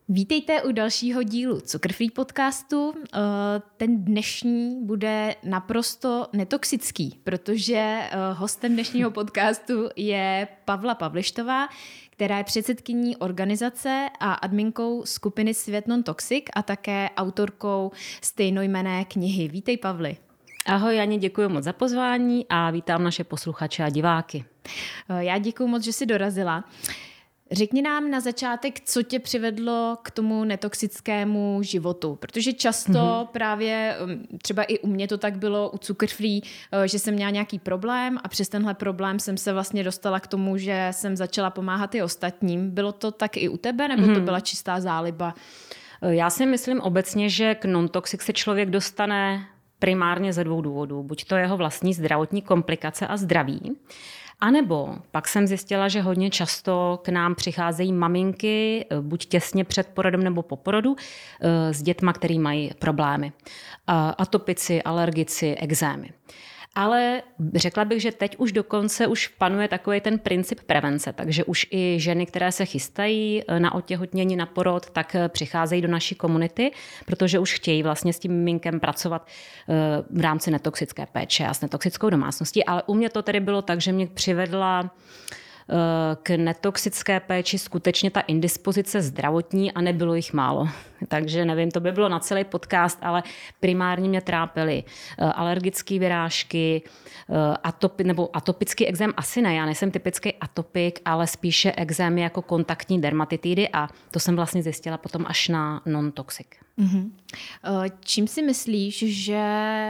Vítejte u dalšího dílu Cukrfree podcastu. Ten dnešní bude naprosto netoxický, protože hostem dnešního podcastu je Pavla Pavlištová, která je předsedkyní organizace a adminkou skupiny Svět Non-Toxic a také autorkou stejnojmenné knihy. Vítej, Pavli. Ahoj, Jani, děkuji moc za pozvání a vítám naše posluchače a diváky. Já děkuji moc, že jsi dorazila. Řekni nám na začátek, co tě přivedlo k tomu netoxickému životu, protože často právě, třeba i u mě to tak bylo u Cukrfree, že jsem měla nějaký problém a přes tenhle problém jsem se vlastně dostala k tomu, že jsem začala pomáhat i ostatním. Bylo to tak i u tebe, nebo to byla čistá záliba? Já si myslím obecně, že k non-toxic se člověk dostane primárně ze dvou důvodů. Buď to jeho vlastní zdravotní komplikace a zdraví, a nebo pak jsem zjistila, že hodně často k nám přicházejí maminky, buď těsně před porodem nebo po porodu, s dětma, který mají problémy. Atopici, alergici, ekzémy. Ale řekla bych, že teď už dokonce už panuje takový ten princip prevence, takže už i ženy, které se chystají na otěhotnění, na porod, tak přicházejí do naší komunity, protože už chtějí vlastně s tím miminkem pracovat v rámci netoxické péče a s netoxickou domácností. Ale u mě to tedy bylo tak, že mě přivedla k netoxické péči skutečně ta indispozice zdravotní a nebylo jich málo. Takže nevím, to by bylo na celý podcast, ale primárně mě trápily alergické vyrážky, nebo atopický ekzém asi ne, já nejsem typický atopik, ale spíše ekzémy jako kontaktní dermatitidy a to jsem vlastně zjistila potom až na non-toxic. Čím si myslíš, že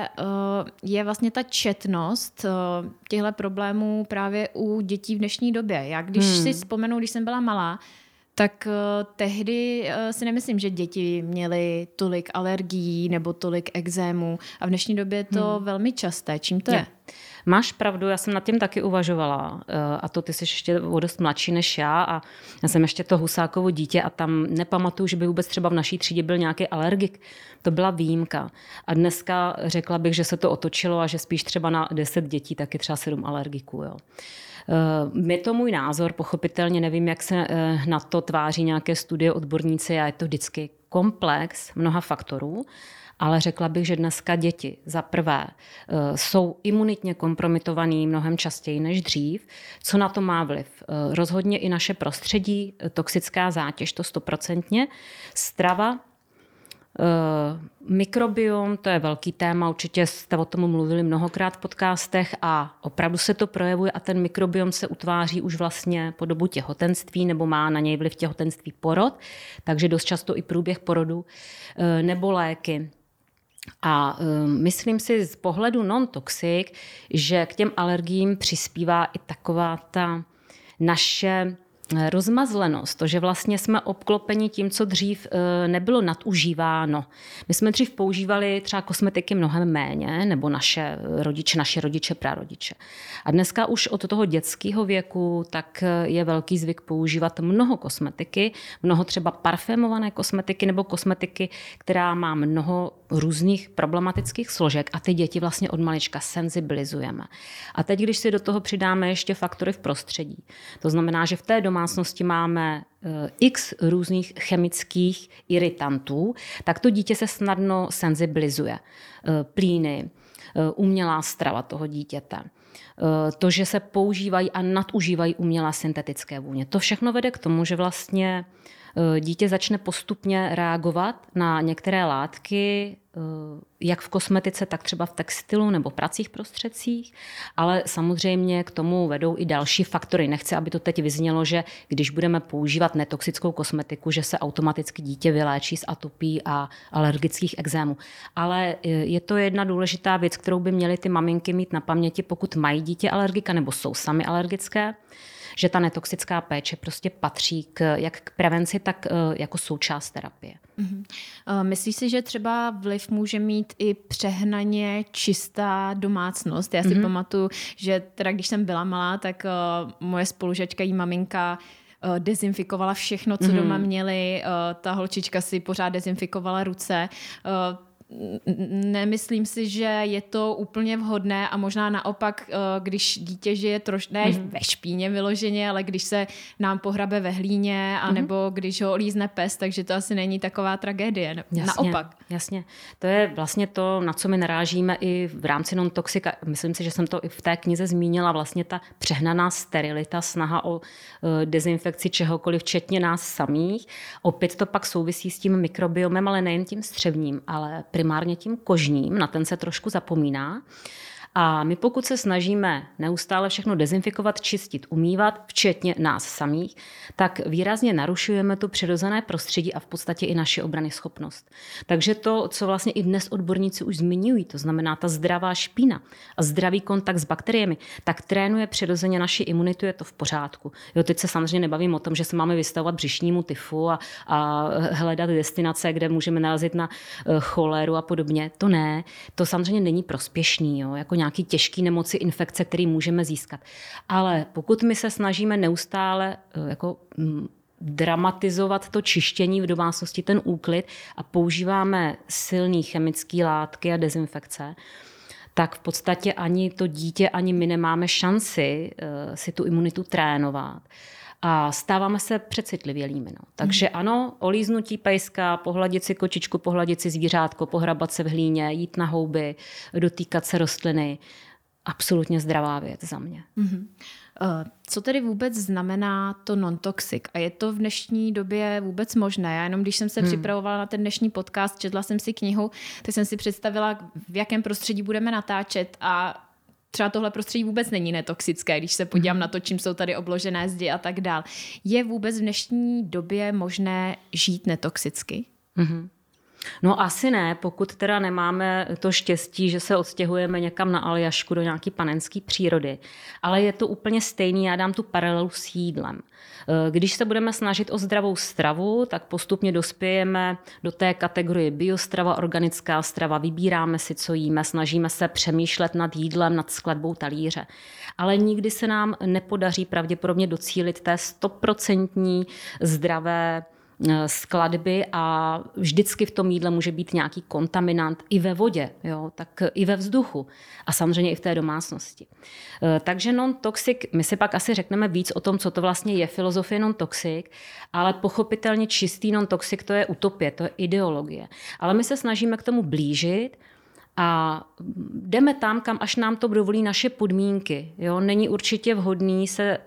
je vlastně ta četnost těchto problémů právě u dětí v dnešní době? Já když si vzpomenu, když jsem byla malá, tak tehdy si nemyslím, že děti měly tolik alergií nebo tolik ekzémů a v dnešní době je to velmi časté. Čím to je? Máš pravdu, já jsem nad tím taky uvažovala a to ty jsi ještě o dost mladší než já a já jsem ještě to Husákovo dítě a tam nepamatuju, že by vůbec třeba v naší třídě byl nějaký alergik. To byla výjimka. A dneska řekla bych, že se to otočilo a že spíš třeba na 10 dětí taky třeba 7 alergiků. Jo. Je to můj názor, pochopitelně nevím, jak se na to tváří nějaké studie odborníci a je to vždycky komplex mnoha faktorů. Ale řekla bych, že dneska děti za prvé jsou imunitně kompromitovaný mnohem častěji než dřív. Co na to má vliv? Rozhodně i naše prostředí, toxická zátěž, to 100%. Strava, mikrobiom, to je velký téma, určitě jste o tom mluvili mnohokrát v podcastech a opravdu se to projevuje a ten mikrobiom se utváří už vlastně po dobu těhotenství nebo má na něj vliv těhotenství porod, takže dost často i průběh porodu nebo léky. A myslím si z pohledu non-toxic, že k těm alergiím přispívá i taková ta naše rozmazlenost, to, že vlastně jsme obklopeni tím, co dřív nebylo nadužíváno. My jsme dřív používali třeba kosmetiky mnohem méně, nebo naše rodiče, prarodiče. A dneska už od toho dětského věku tak je velký zvyk používat mnoho kosmetiky, mnoho třeba parfémované kosmetiky nebo kosmetiky, která má mnoho různých problematických složek a ty děti vlastně od malička senzibilizujeme. A teď, když si do toho přidáme ještě faktory v prostředí, to znamená, že v té domácnosti máme x různých chemických iritantů, tak to dítě se snadno senzibilizuje. Plíny, umělá strava toho dítěte, to, že se používají a nadužívají umělé syntetické vůně. To všechno vede k tomu, že vlastně dítě začne postupně reagovat na některé látky, jak v kosmetice, tak třeba v textilu nebo pracích prostředcích, ale samozřejmě k tomu vedou i další faktory. Nechci, aby to teď vyznělo, že když budeme používat netoxickou kosmetiku, že se automaticky dítě vyléčí z atopí a alergických ekzémů. Ale je to jedna důležitá věc, kterou by měly ty maminky mít na paměti, pokud mají dítě alergika nebo jsou sami alergické, že ta netoxická péče prostě patří jak k prevenci, tak jako součást terapie. Myslíš si, že třeba vliv může mít i přehnaně čistá domácnost? Já si pamatuju, že teda když jsem byla malá, tak moje spolužačka, jí maminka dezinfikovala všechno, co doma měli. Ta holčička si pořád dezinfikovala ruce. nemyslím si, že je to úplně vhodné a možná naopak, když dítě žije ne ve špíně vyloženě, ale když se nám pohrabe ve hlíně anebo když ho lízne pes, takže to asi není taková tragédie. Jasně, naopak. Jasně. To je vlastně to, na co my narážíme i v rámci non-toxic. Myslím si, že jsem to i v té knize zmínila, vlastně ta přehnaná sterilita, snaha o dezinfekci čehokoliv, včetně nás samých. Opět to pak souvisí s tím mikrobiomem, ale nejen tím střevním, ale primárně tím kožním, na ten se trošku zapomíná. A my pokud se snažíme neustále všechno dezinfikovat, čistit, umývat, včetně nás samých, tak výrazně narušujeme to přirozené prostředí a v podstatě i naši obranyschopnost. Takže to, co vlastně i dnes odborníci už zmiňují, to znamená ta zdravá špína a zdravý kontakt s bakteriemi, tak trénuje přirozeně naši imunitu, je to v pořádku. Jo, teď se samozřejmě nebavím o tom, že se máme vystavovat břišnímu tyfu a hledat destinace, kde můžeme narazit na choleru a podobně. To ne, to samozřejmě není prospěšný, jo, jako nějaký těžký nemoci, infekce, který můžeme získat. Ale pokud my se snažíme neustále jako dramatizovat to čištění v domácnosti, ten úklid a používáme silné chemické látky a dezinfekce, tak v podstatě ani to dítě, ani my nemáme šanci si tu imunitu trénovat. A stáváme se přecitlivělými. No. Takže ano, olíznutí pejska, pohladit si kočičku, pohladit si zvířátko, pohrabat se v hlíně, jít na houby, dotýkat se rostliny. Absolutně zdravá věc za mě. Co tedy vůbec znamená to non-toxic? A je to v dnešní době vůbec možné? Já jenom když jsem se připravovala na ten dnešní podcast, četla jsem si knihu, tak jsem si představila, v jakém prostředí budeme natáčet a třeba tohle prostředí vůbec není netoxické, když se podívám na to, čím jsou tady obložené zdi a tak dál. Je vůbec v dnešní době možné žít netoxicky? No asi ne, pokud teda nemáme to štěstí, že se odstěhujeme někam na Aljašku do nějaký panenské přírody. Ale je to úplně stejný, já dám tu paralelu s jídlem. Když se budeme snažit o zdravou stravu, tak postupně dospějeme do té kategorie biostrava, organická strava, vybíráme si, co jíme, snažíme se přemýšlet nad jídlem, nad skladbou talíře. Ale nikdy se nám nepodaří pravděpodobně docílit té 100% zdravé skladby a vždycky v tom jídle může být nějaký kontaminant i ve vodě, jo, tak i ve vzduchu a samozřejmě i v té domácnosti. Takže non-toxic, my si pak asi řekneme víc o tom, co to vlastně je filozofie non-toxic, ale pochopitelně čistý non-toxic to je utopie, to je ideologie. Ale my se snažíme k tomu blížit a jdeme tam, kam až nám to dovolí naše podmínky. Jo. Není určitě vhodný se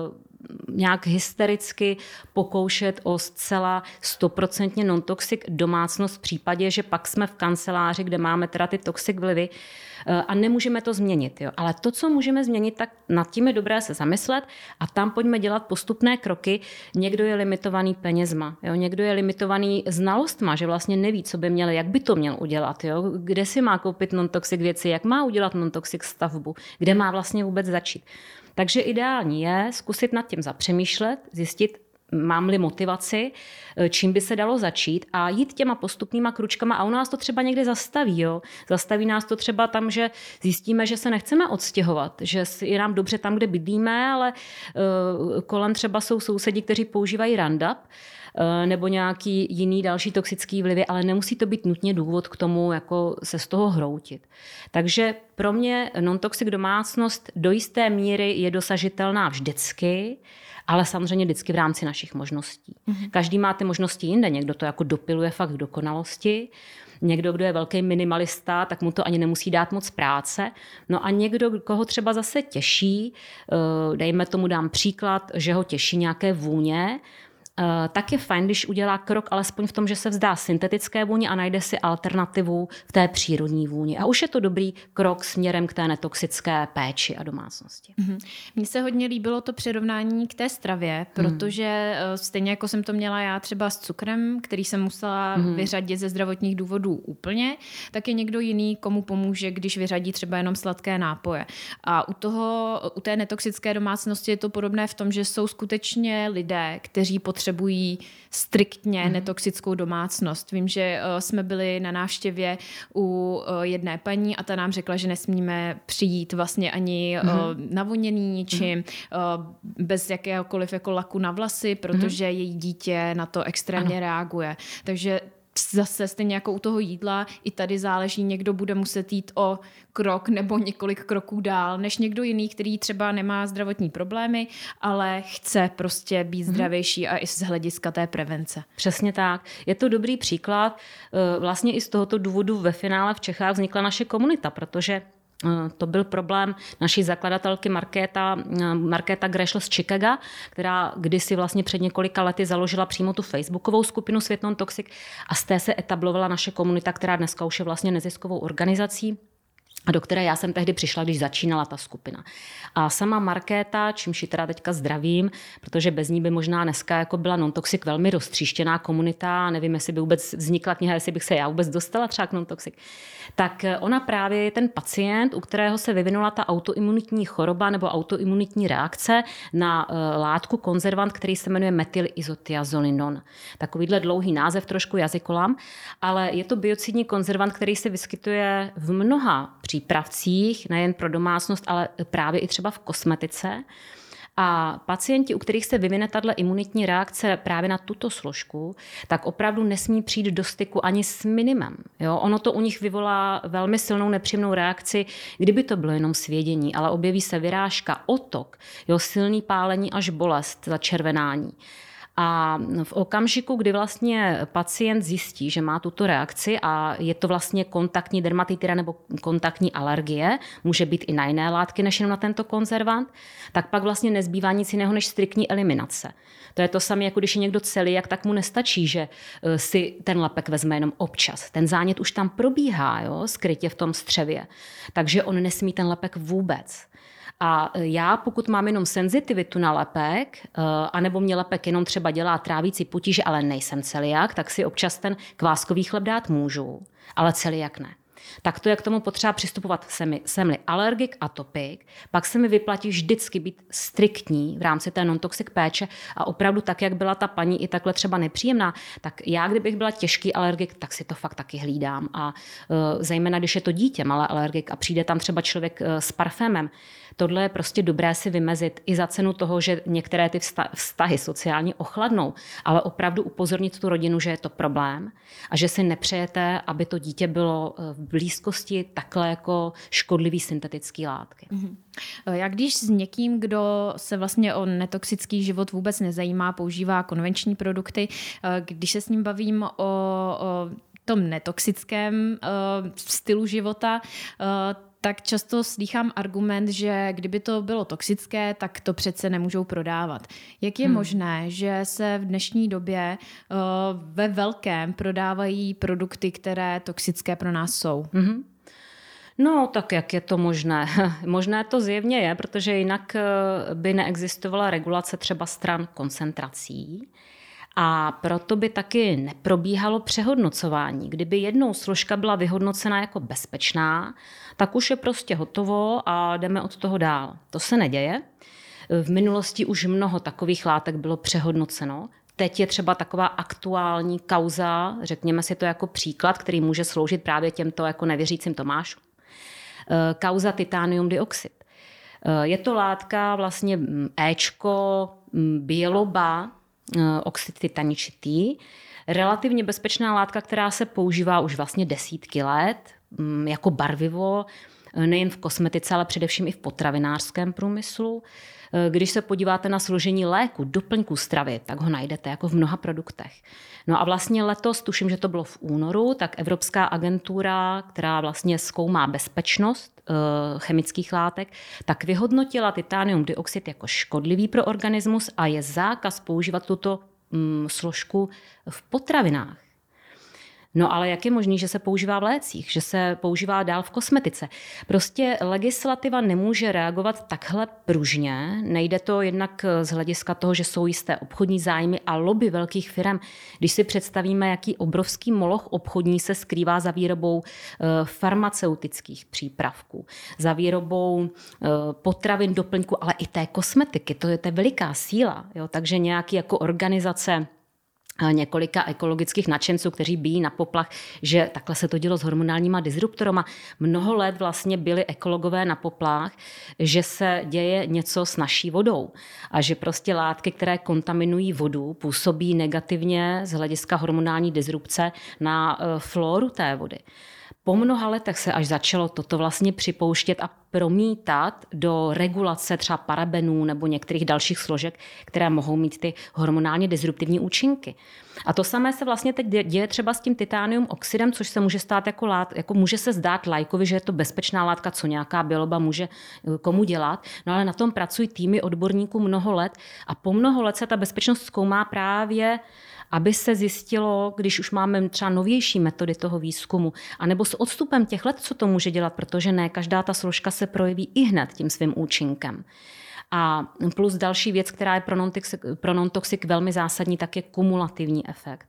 nějak hystericky pokoušet o zcela 100% non-toxic domácnost v případě, že pak jsme v kanceláři, kde máme teda ty toxic vlivy a nemůžeme to změnit. Jo. Ale to, co můžeme změnit, tak nad tím je dobré se zamyslet a tam pojďme dělat postupné kroky. Někdo je limitovaný penězma, jo. Někdo je limitovaný znalostma, že vlastně neví, co by měl, jak by to měl udělat, jo. Kde si má koupit non-toxic věci, jak má udělat non-toxic stavbu, kde má vlastně vůbec začít. Takže ideální je zkusit nad tím zapřemýšlet, zjistit, mám-li motivaci, čím by se dalo začít a jít těma postupnýma kručkama a u nás to třeba někde zastaví. Jo? Zastaví nás to třeba tam, že zjistíme, že se nechceme odstěhovat, že je nám dobře tam, kde bydlíme, ale kolem třeba jsou sousedi, kteří používají Roundup nebo nějaký jiný další toxický vlivy, ale nemusí to být nutně důvod k tomu, jako se z toho hroutit. Takže pro mě non-toxic domácnost do jisté míry je dosažitelná vždycky, ale samozřejmě vždycky v rámci našich možností. Každý má ty možnosti jinde, někdo to jako dopiluje fakt v dokonalosti, někdo, kdo je velký minimalista, tak mu to ani nemusí dát moc práce. No a někdo, koho třeba zase těší, dejme tomu, dám příklad, že ho těší nějaké vůně, tak je fajn, když udělá krok alespoň v tom, že se vzdá syntetické vůni a najde si alternativu v té přírodní vůni. A už je to dobrý krok směrem k té netoxické péči a domácnosti. Mně se hodně líbilo to přirovnání k té stravě, protože stejně jako jsem to měla já třeba s cukrem, který jsem musela vyřadit ze zdravotních důvodů úplně, tak je někdo jiný, komu pomůže, když vyřadí třeba jenom sladké nápoje. A u té netoxické domácnosti je to podobné v tom, že jsou skutečně lidé, kteří potřebují striktně netoxickou domácnost. Vím, že jsme byli na návštěvě u jedné paní a ta nám řekla, že nesmíme přijít vlastně ani navoněný ničím, bez jakéhokoliv jako laku na vlasy, protože její dítě na to extrémně reaguje. Takže zase stejně jako u toho jídla, i tady záleží, někdo bude muset jít o krok nebo několik kroků dál, než někdo jiný, který třeba nemá zdravotní problémy, ale chce prostě být zdravější a i z hlediska té prevence. Přesně tak. Je to dobrý příklad. Vlastně i z tohoto důvodu ve finále v Čechách vznikla naše komunita, protože to byl problém naší zakladatelky Markéta Grešl z Chicaga, která kdysi vlastně před několika lety založila přímo tu facebookovou skupinu Svět non-toxic a z té se etablovala naše komunita, která dneska už je vlastně neziskovou organizací, a do které já jsem tehdy přišla, když začínala ta skupina. A sama Markéta, čímž ji teda teďka zdravím, protože bez ní by možná dneska jako byla non-toxic velmi roztříštěná komunita, nevím, jestli by vůbec vznikla kniha, jestli bych se já vůbec dostala třeba k non-toxic. Tak ona právě je ten pacient, u kterého se vyvinula ta autoimunitní choroba nebo autoimunitní reakce na látku konzervant, který se jmenuje metylizotiazolinon. Takovýhle dlouhý název, trošku jazykolam, ale je to biocidní konzervant, který se vyskytuje v mnoha přípravcích, nejen pro domácnost, ale právě i třeba v kosmetice. A pacienti, u kterých se vyvine tato imunitní reakce právě na tuto složku, tak opravdu nesmí přijít do styku ani s minimem. Jo? Ono to u nich vyvolá velmi silnou nepříjemnou reakci, kdyby to bylo jenom svědění, ale objeví se vyrážka, otok, jo? Silný pálení až bolest, začervenání. A v okamžiku, kdy vlastně pacient zjistí, že má tuto reakci a je to vlastně kontaktní dermatitida nebo kontaktní alergie, může být i na jiné látky než jenom na tento konzervant, tak pak vlastně nezbývá nic jiného než striktní eliminace. To je to samé, jako když je někdo celiak, tak mu nestačí, že si ten lepek vezme jenom občas. Ten zánět už tam probíhá, jo, skrytě v tom střevě. Takže on nesmí ten lepek vůbec. A já, pokud mám jenom senzitivitu na lepek, anebo mě lepek jenom třeba dělá trávící potíže, ale nejsem celiak, tak si občas ten kváskový chleb dát můžu, ale celiak ne. Tak to je k tomu potřeba přistupovat, jsem-li alergik, atopik, pak se mi vyplatí vždycky být striktní v rámci té non-toxic péče a opravdu tak, jak byla ta paní i takhle třeba nepříjemná, tak já, kdybych byla těžký alergik, tak si to fakt taky hlídám. A zejména, když je to dítě, malé alergik a přijde tam třeba člověk s parfémem, tohle je prostě dobré si vymezit i za cenu toho, že některé ty vztahy sociálně ochladnou, ale opravdu upozornit tu rodinu, že je to problém a že si nepřejete, aby to dítě bylo v blízkosti takhle jako škodlivý syntetický látky. Jak když s někým, kdo se vlastně o netoxický život vůbec nezajímá, používá konvenční produkty, když se s ním bavím o tom netoxickém stylu života, tak často slýchám argument, že kdyby to bylo toxické, tak to přece nemůžou prodávat. Jak je možné, že se v dnešní době ve velkém prodávají produkty, které toxické pro nás jsou? No, tak jak je to možné? Možné to zjevně je, protože jinak by neexistovala regulace třeba stran koncentrací. A proto by taky neprobíhalo přehodnocování. Kdyby jednou složka byla vyhodnocena jako bezpečná, tak už je prostě hotovo a jdeme od toho dál. To se neděje. V minulosti už mnoho takových látek bylo přehodnoceno. Teď je třeba taková aktuální kauza, řekněme si to jako příklad, který může sloužit právě těmto jako nevěřícím Tomášům. Kauza titanium dioxid. Je to látka vlastně Ečko, biloba, oxid titaničitý, relativně bezpečná látka, která se používá už vlastně desítky let jako barvivo, nejen v kosmetice, ale především i v potravinářském průmyslu. Když se podíváte na složení léku, doplňků stravy, tak ho najdete jako v mnoha produktech. No a vlastně letos, tuším, že to bylo v únoru, tak Evropská agentura, která vlastně zkoumá bezpečnost chemických látek, tak vyhodnotila titanium dioxid jako škodlivý pro organismus a je zákaz používat tuto složku v potravinách. No ale jak je možné, že se používá v lécích, že se používá dál v kosmetice? Prostě legislativa nemůže reagovat takhle pružně. Nejde to jednak z hlediska toho, že jsou jisté obchodní zájmy a lobby velkých firm. Když si představíme, jaký obrovský moloch obchodní se skrývá za výrobou farmaceutických přípravků, za výrobou potravin, doplňků, ale i té kosmetiky. To je veliká síla. Jo? Takže nějaký jako organizace několika ekologických nadšenců, kteří bijí na poplach, že takhle se to dělo s hormonálníma disruptorama. Mnoho let vlastně byli ekologové na poplach, že se děje něco s naší vodou a že prostě látky, které kontaminují vodu, působí negativně z hlediska hormonální disrupce na flóru té vody. Po mnoha letech se až začalo toto vlastně připouštět a promítat do regulace třeba parabenů nebo některých dalších složek, které mohou mít ty hormonálně disruptivní účinky. A to samé se vlastně teď děje třeba s tím titánium oxidem, což se může stát jako může se zdát laikovi, že je to bezpečná látka, co nějaká bioloba může komu dělat, no ale na tom pracují týmy odborníků mnoho let a po mnoho let se ta bezpečnost zkoumá právě, aby se zjistilo, když už máme třeba novější metody toho výzkumu, anebo s odstupem těch let, co to může dělat, protože ne každá ta složka se projeví i hned tím svým účinkem. A plus další věc, která je pro non-toxic velmi zásadní, tak je kumulativní efekt.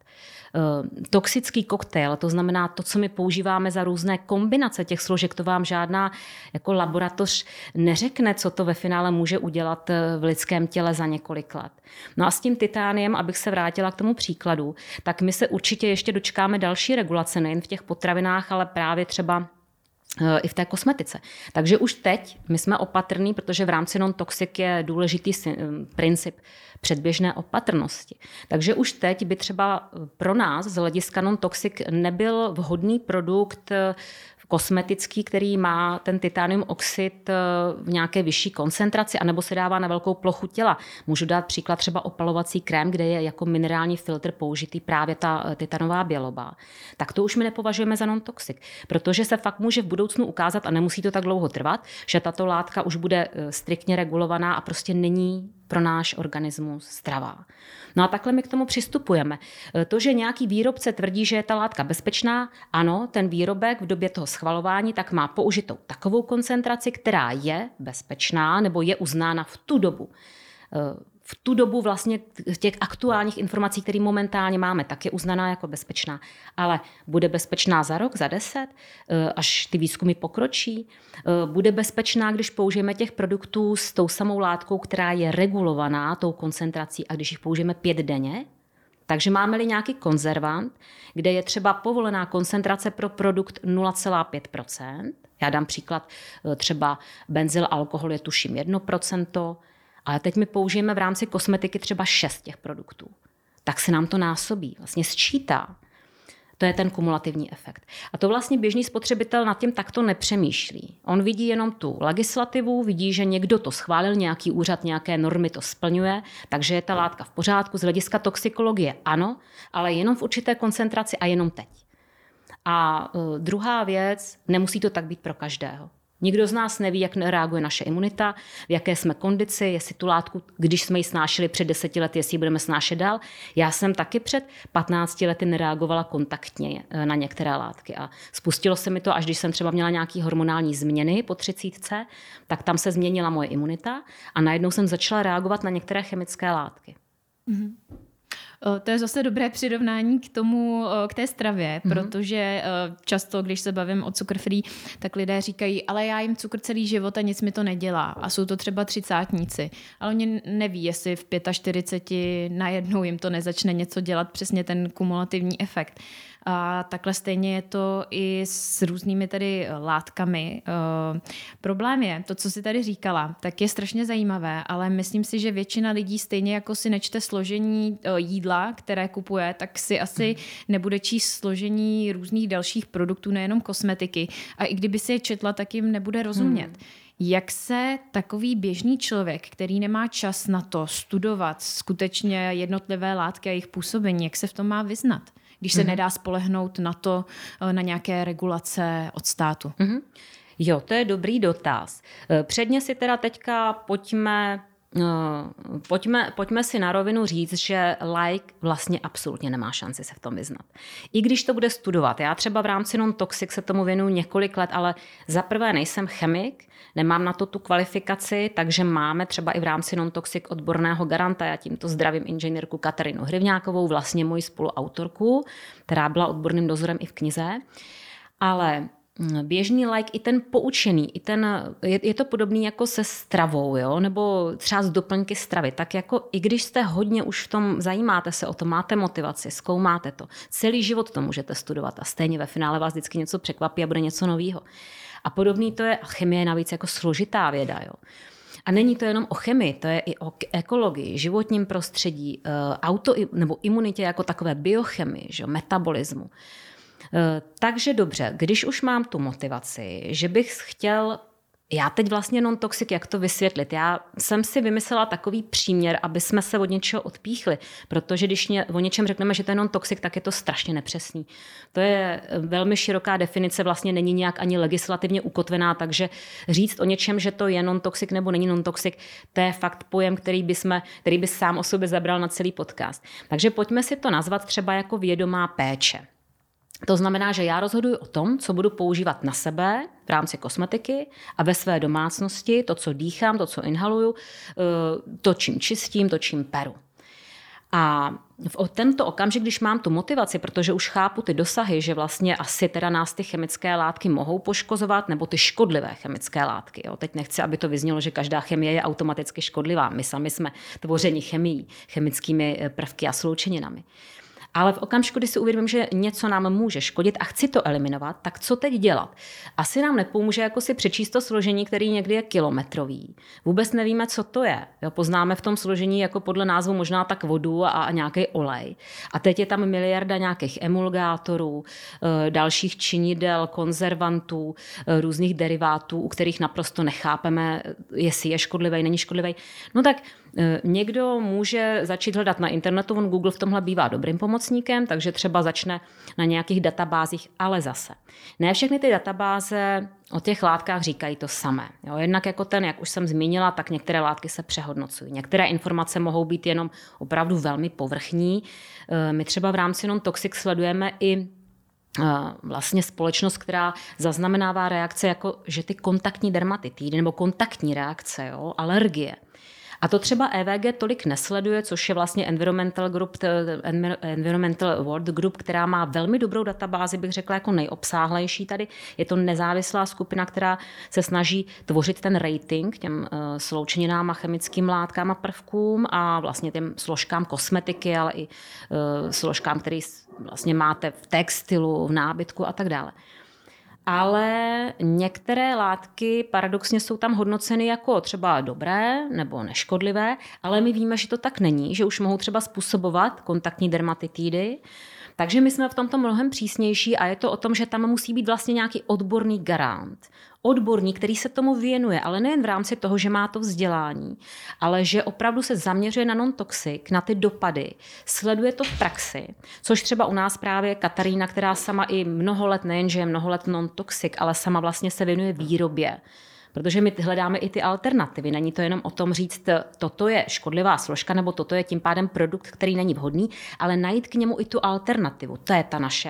Toxický koktejl, to znamená to, co my používáme za různé kombinace těch složek, to vám žádná jako laboratoř neřekne, co to ve finále může udělat v lidském těle za několik let. No a s tím titániem, abych se vrátila k tomu příkladu, tak my se určitě ještě dočkáme další regulace, nejen v těch potravinách, ale právě třeba i v té kosmetice. Takže už teď my jsme opatrní, protože v rámci non-toxic je důležitý princip předběžné opatrnosti. Takže už teď by třeba pro nás z hlediska non-toxic nebyl vhodný produkt kosmetický, který má ten titánium oxid v nějaké vyšší koncentraci, anebo se dává na velkou plochu těla. Můžu dát příklad třeba opalovací krém, kde je jako minerální filtr použitý právě ta titanová běloba. Tak to už my nepovažujeme za non-toxic, protože se fakt může v budoucnu ukázat, a nemusí to tak dlouho trvat, že tato látka už bude striktně regulovaná a prostě není pro náš organismus zdravá. No a takhle my k tomu přistupujeme. To, že nějaký výrobce tvrdí, že je ta látka bezpečná, ano, ten výrobek v době toho schvalování tak má použitou takovou koncentraci, která je bezpečná nebo je uznána v tu dobu. V tu dobu vlastně těch aktuálních informací, které momentálně máme, tak je uznaná jako bezpečná. Ale bude bezpečná za rok, za 10, až ty výzkumy pokročí? Bude bezpečná, když použijeme těch produktů s tou samou látkou, která je regulovaná tou koncentrací a když jich použijeme 5 denně? Takže máme-li nějaký konzervant, kde je třeba povolená koncentrace pro produkt 0,5%, já dám příklad, třeba benzyl alkohol je tuším 1%, ale teď my použijeme v rámci kosmetiky třeba 6 těch produktů. Tak se nám to násobí, vlastně sčítá. To je ten kumulativní efekt. A to vlastně běžný spotřebitel nad tím takto nepřemýšlí. On vidí jenom tu legislativu, vidí, že někdo to schválil, nějaký úřad, nějaké normy to splňuje, takže je ta látka v pořádku. Z hlediska toxikologie ano, ale jenom v určité koncentraci a jenom teď. A druhá věc, nemusí to tak být pro každého. Nikdo z nás neví, jak reaguje naše imunita, v jaké jsme kondici, jestli tu látku, když jsme ji snášeli před 10 lety, jestli ji budeme snášet dál. Já jsem taky před 15 lety nereagovala kontaktně na některé látky a spustilo se mi to, až když jsem třeba měla nějaké hormonální změny po 30, tak tam se změnila moje imunita a najednou jsem začala reagovat na některé chemické látky. Mm-hmm. To je zase dobré přirovnání k té stravě, protože často, když se bavím o cukr-free, tak lidé říkají, ale já jim cukr celý život a nic mi to nedělá. A jsou to třeba 30-tníci. Ale oni neví, jestli v 45 najednou jim to nezačne něco dělat, přesně ten kumulativní efekt. A takhle stejně je to i s různými tady látkami. Problém je, to, co jsi tady říkala, tak je strašně zajímavé, ale myslím si, že většina lidí stejně jako si nečte složení jídla, které kupuje, tak si asi nebude číst složení různých dalších produktů, nejenom kosmetiky. A i kdyby si je četla, tak jim nebude rozumět. Jak se takový běžný člověk, který nemá čas na to studovat skutečně jednotlivé látky a jejich působení, jak se v tom má vyznat? Když se nedá spolehnout na to, na nějaké regulace od státu. Jo, to je dobrý dotaz. Předně si teda teďka pojďme si na rovinu říct, že laik vlastně absolutně nemá šanci se v tom vyznat. I když to bude studovat. Já třeba v rámci non-toxic se tomu věnuju několik let, ale za prvé nejsem chemik, nemám na to tu kvalifikaci, takže máme třeba i v rámci non-toxic odborného garanta. Já tímto zdravím inženýrku Kateřinu Hryvňákovou, vlastně moji spoluautorku, která byla odborným dozorem i v knize. Ale běžný like, i ten poučený, je to podobný jako se stravou, jo? Nebo třeba z doplňky stravy. Tak jako i když jste hodně už v tom, zajímáte se o to, máte motivaci, zkoumáte to, celý život to můžete studovat a stejně ve finále vás vždycky něco překvapí a bude něco nového. A podobný to je, a chemie je navíc jako složitá věda, jo? A není to jenom o chemii, to je i o ekologii, životním prostředí, nebo imunitě jako takové biochemii, že? Metabolismu. Takže dobře, když už mám tu motivaci, že bych chtěl, já teď vlastně non-toxic, jak to vysvětlit? Já jsem si vymyslela takový příměr, aby jsme se od něčeho odpíchli, protože když o něčem řekneme, že to je non-toxic, tak je to strašně nepřesný. To je velmi široká definice, vlastně není nějak ani legislativně ukotvená, takže říct o něčem, že to je non-toxic nebo není non-toxic, to je fakt pojem, který by sám o sobě zabral na celý podcast. Takže pojďme si to nazvat třeba jako vědomá péče. To znamená, že já rozhoduji o tom, co budu používat na sebe v rámci kosmetiky a ve své domácnosti, to, co dýchám, to, co inhaluju, to, čím čistím, to, čím peru. A v tento okamžik, když mám tu motivaci, protože už chápu ty dosahy, že vlastně asi teda nás ty chemické látky mohou poškozovat, nebo ty škodlivé chemické látky. Jo. Teď nechci, aby to vyznělo, že každá chemie je automaticky škodlivá. My sami jsme tvořeni chemií, chemickými prvky a sloučeninami. Ale v okamžiku, kdy si uvědomím, že něco nám může škodit a chci to eliminovat, tak co teď dělat? Asi nám nepomůže jako si přečíst to složení, který někdy je kilometrový. Vůbec nevíme, co to je. Jo, poznáme v tom složení jako podle názvu možná tak vodu a nějaký olej. A teď je tam miliarda nějakých emulgátorů, dalších činidel, konzervantů, různých derivátů, u kterých naprosto nechápeme, jestli je škodlivý, není škodlivý. No tak někdo může začít hledat na internetu, Google v tomhle bývá dobrým pomocníkem, takže třeba začne na nějakých databázích, ale zase. Ne všechny ty databáze o těch látkách říkají to samé. Jo, jednak jako jak už jsem zmínila, tak některé látky se přehodnocují. Některé informace mohou být jenom opravdu velmi povrchní. My třeba v rámci non-toxic sledujeme i vlastně společnost, která zaznamenává reakce jako, že ty kontaktní dermatitidy nebo kontaktní reakce, jo, alergie. A to třeba EWG tolik nesleduje, což je vlastně Environmental World Group, která má velmi dobrou databázi, bych řekla jako nejobsáhlejší tady. Je to nezávislá skupina, která se snaží tvořit ten rating těm sloučeninám a chemickým látkám a prvkům a vlastně těm složkám kosmetiky, ale i složkám, které vlastně máte v textilu, v nábytku a tak dále. Ale některé látky paradoxně jsou tam hodnoceny jako třeba dobré nebo neškodlivé, ale my víme, že to tak není, že už mohou třeba způsobovat kontaktní dermatitidy. Takže my jsme v tomto mnohem přísnější a je to o tom, že tam musí být vlastně nějaký odborný garant. Odborník, který se tomu věnuje, ale nejen v rámci toho, že má to vzdělání, ale že opravdu se zaměřuje na non-toxic, na ty dopady, sleduje to v praxi, což třeba u nás právě Katarína, která sama i mnoho let, nejenže je mnoho let non-toxic, ale sama vlastně se věnuje výrobě. Protože my hledáme i ty alternativy. Není to jenom o tom říct, toto je škodlivá složka, nebo toto je tím pádem produkt, který není vhodný, ale najít k němu i tu alternativu. To je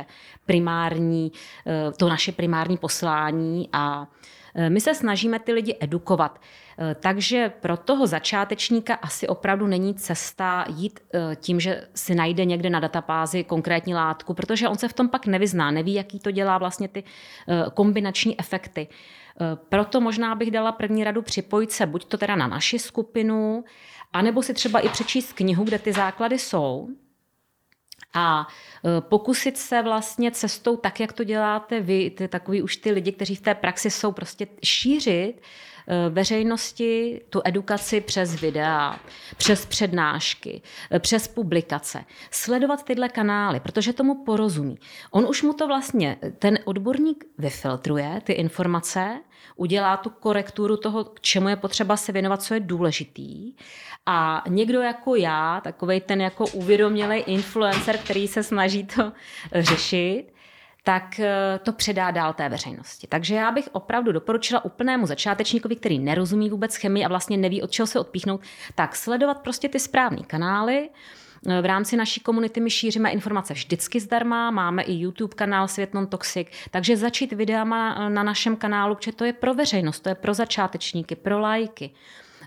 to naše primární poslání a my se snažíme ty lidi edukovat. Takže pro toho začátečníka asi opravdu není cesta jít tím, že si najde někde na databázi konkrétní látku, protože on se v tom pak nevyzná, neví, jaký to dělá vlastně ty kombinační efekty. Proto možná bych dala první radu připojit se buď to teda na naši skupinu, anebo si třeba i přečíst knihu, kde ty základy jsou a pokusit se vlastně cestou tak, jak to děláte vy, takový už ty lidi, kteří v té praxi jsou, prostě šířit veřejnosti tu edukaci přes videa, přes přednášky, přes publikace. Sledovat tyhle kanály, protože tomu porozumí. On už mu to vlastně, ten odborník vyfiltruje ty informace, udělá tu korekturu toho, k čemu je potřeba se věnovat, co je důležitý. A někdo jako já, takovej ten jako uvědomělej influencer, který se snaží to řešit, tak to předá dál té veřejnosti. Takže já bych opravdu doporučila úplnému začátečníkovi, který nerozumí vůbec chemii a vlastně neví, od čeho se odpíchnout, tak sledovat prostě ty správné kanály. V rámci naší komunity my šíříme informace vždycky zdarma, máme i YouTube kanál Svět non-toxic, takže začít videama na našem kanálu, protože to je pro veřejnost, to je pro začátečníky, pro lajky.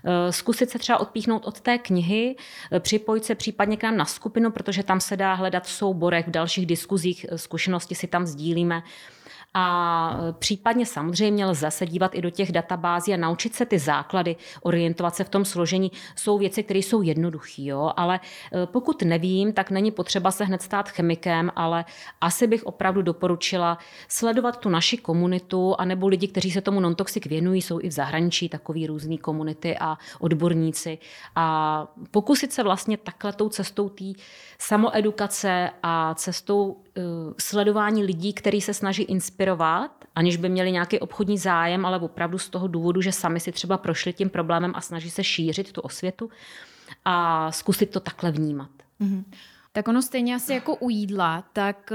zkusit se třeba odpíchnout od té knihy, připojit se případně k nám na skupinu, protože tam se dá hledat v souborech, v dalších diskuzích, zkušenosti si tam sdílíme. A případně samozřejmě lze se dívat i do těch databází a naučit se ty základy, orientovat se v tom složení. Jsou věci, které jsou jednoduché, jo? Ale pokud nevím, tak není potřeba se hned stát chemikem, ale asi bych opravdu doporučila sledovat tu naši komunitu, anebo lidi, kteří se tomu non-toxic věnují, jsou i v zahraničí takový různý komunity a odborníci. A pokusit se vlastně takhle tou cestou té samoedukace a cestou sledování lidí, kteří se snaží inspirovat, aniž by měli nějaký obchodní zájem, ale opravdu z toho důvodu, že sami si třeba prošli tím problémem a snaží se šířit tu osvětu a zkusit to takhle vnímat. Mm-hmm. Tak ono stejně asi jako u jídla, tak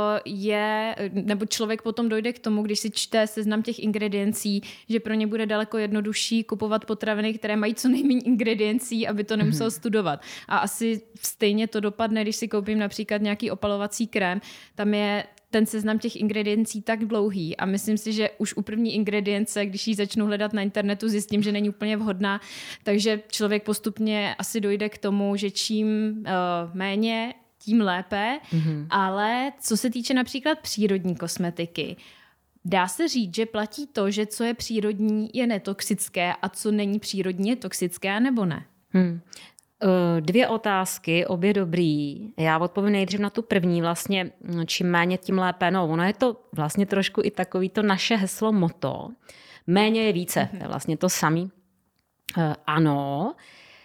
nebo člověk potom dojde k tomu, když si čte seznam těch ingrediencí, že pro ně bude daleko jednodušší kupovat potraviny, které mají co nejméně ingrediencí, aby to nemusel studovat. A asi stejně to dopadne, když si koupím například nějaký opalovací krém, tam je ten seznam těch ingrediencí tak dlouhý a myslím si, že už u první ingredience, když ji začnu hledat na internetu, zjistím, že není úplně vhodná, takže člověk postupně asi dojde k tomu, že čím méně, tím lépe, ale co se týče například přírodní kosmetiky, dá se říct, že platí to, že co je přírodní, je netoxické a co není přírodní, je toxické, nebo ne? 2 otázky, obě dobrý. Já odpovím nejdřív na tu první, vlastně čím méně, tím lépe. No, ono je to vlastně trošku i takový to naše heslo motto. Méně je více, to je vlastně to samý. Ano,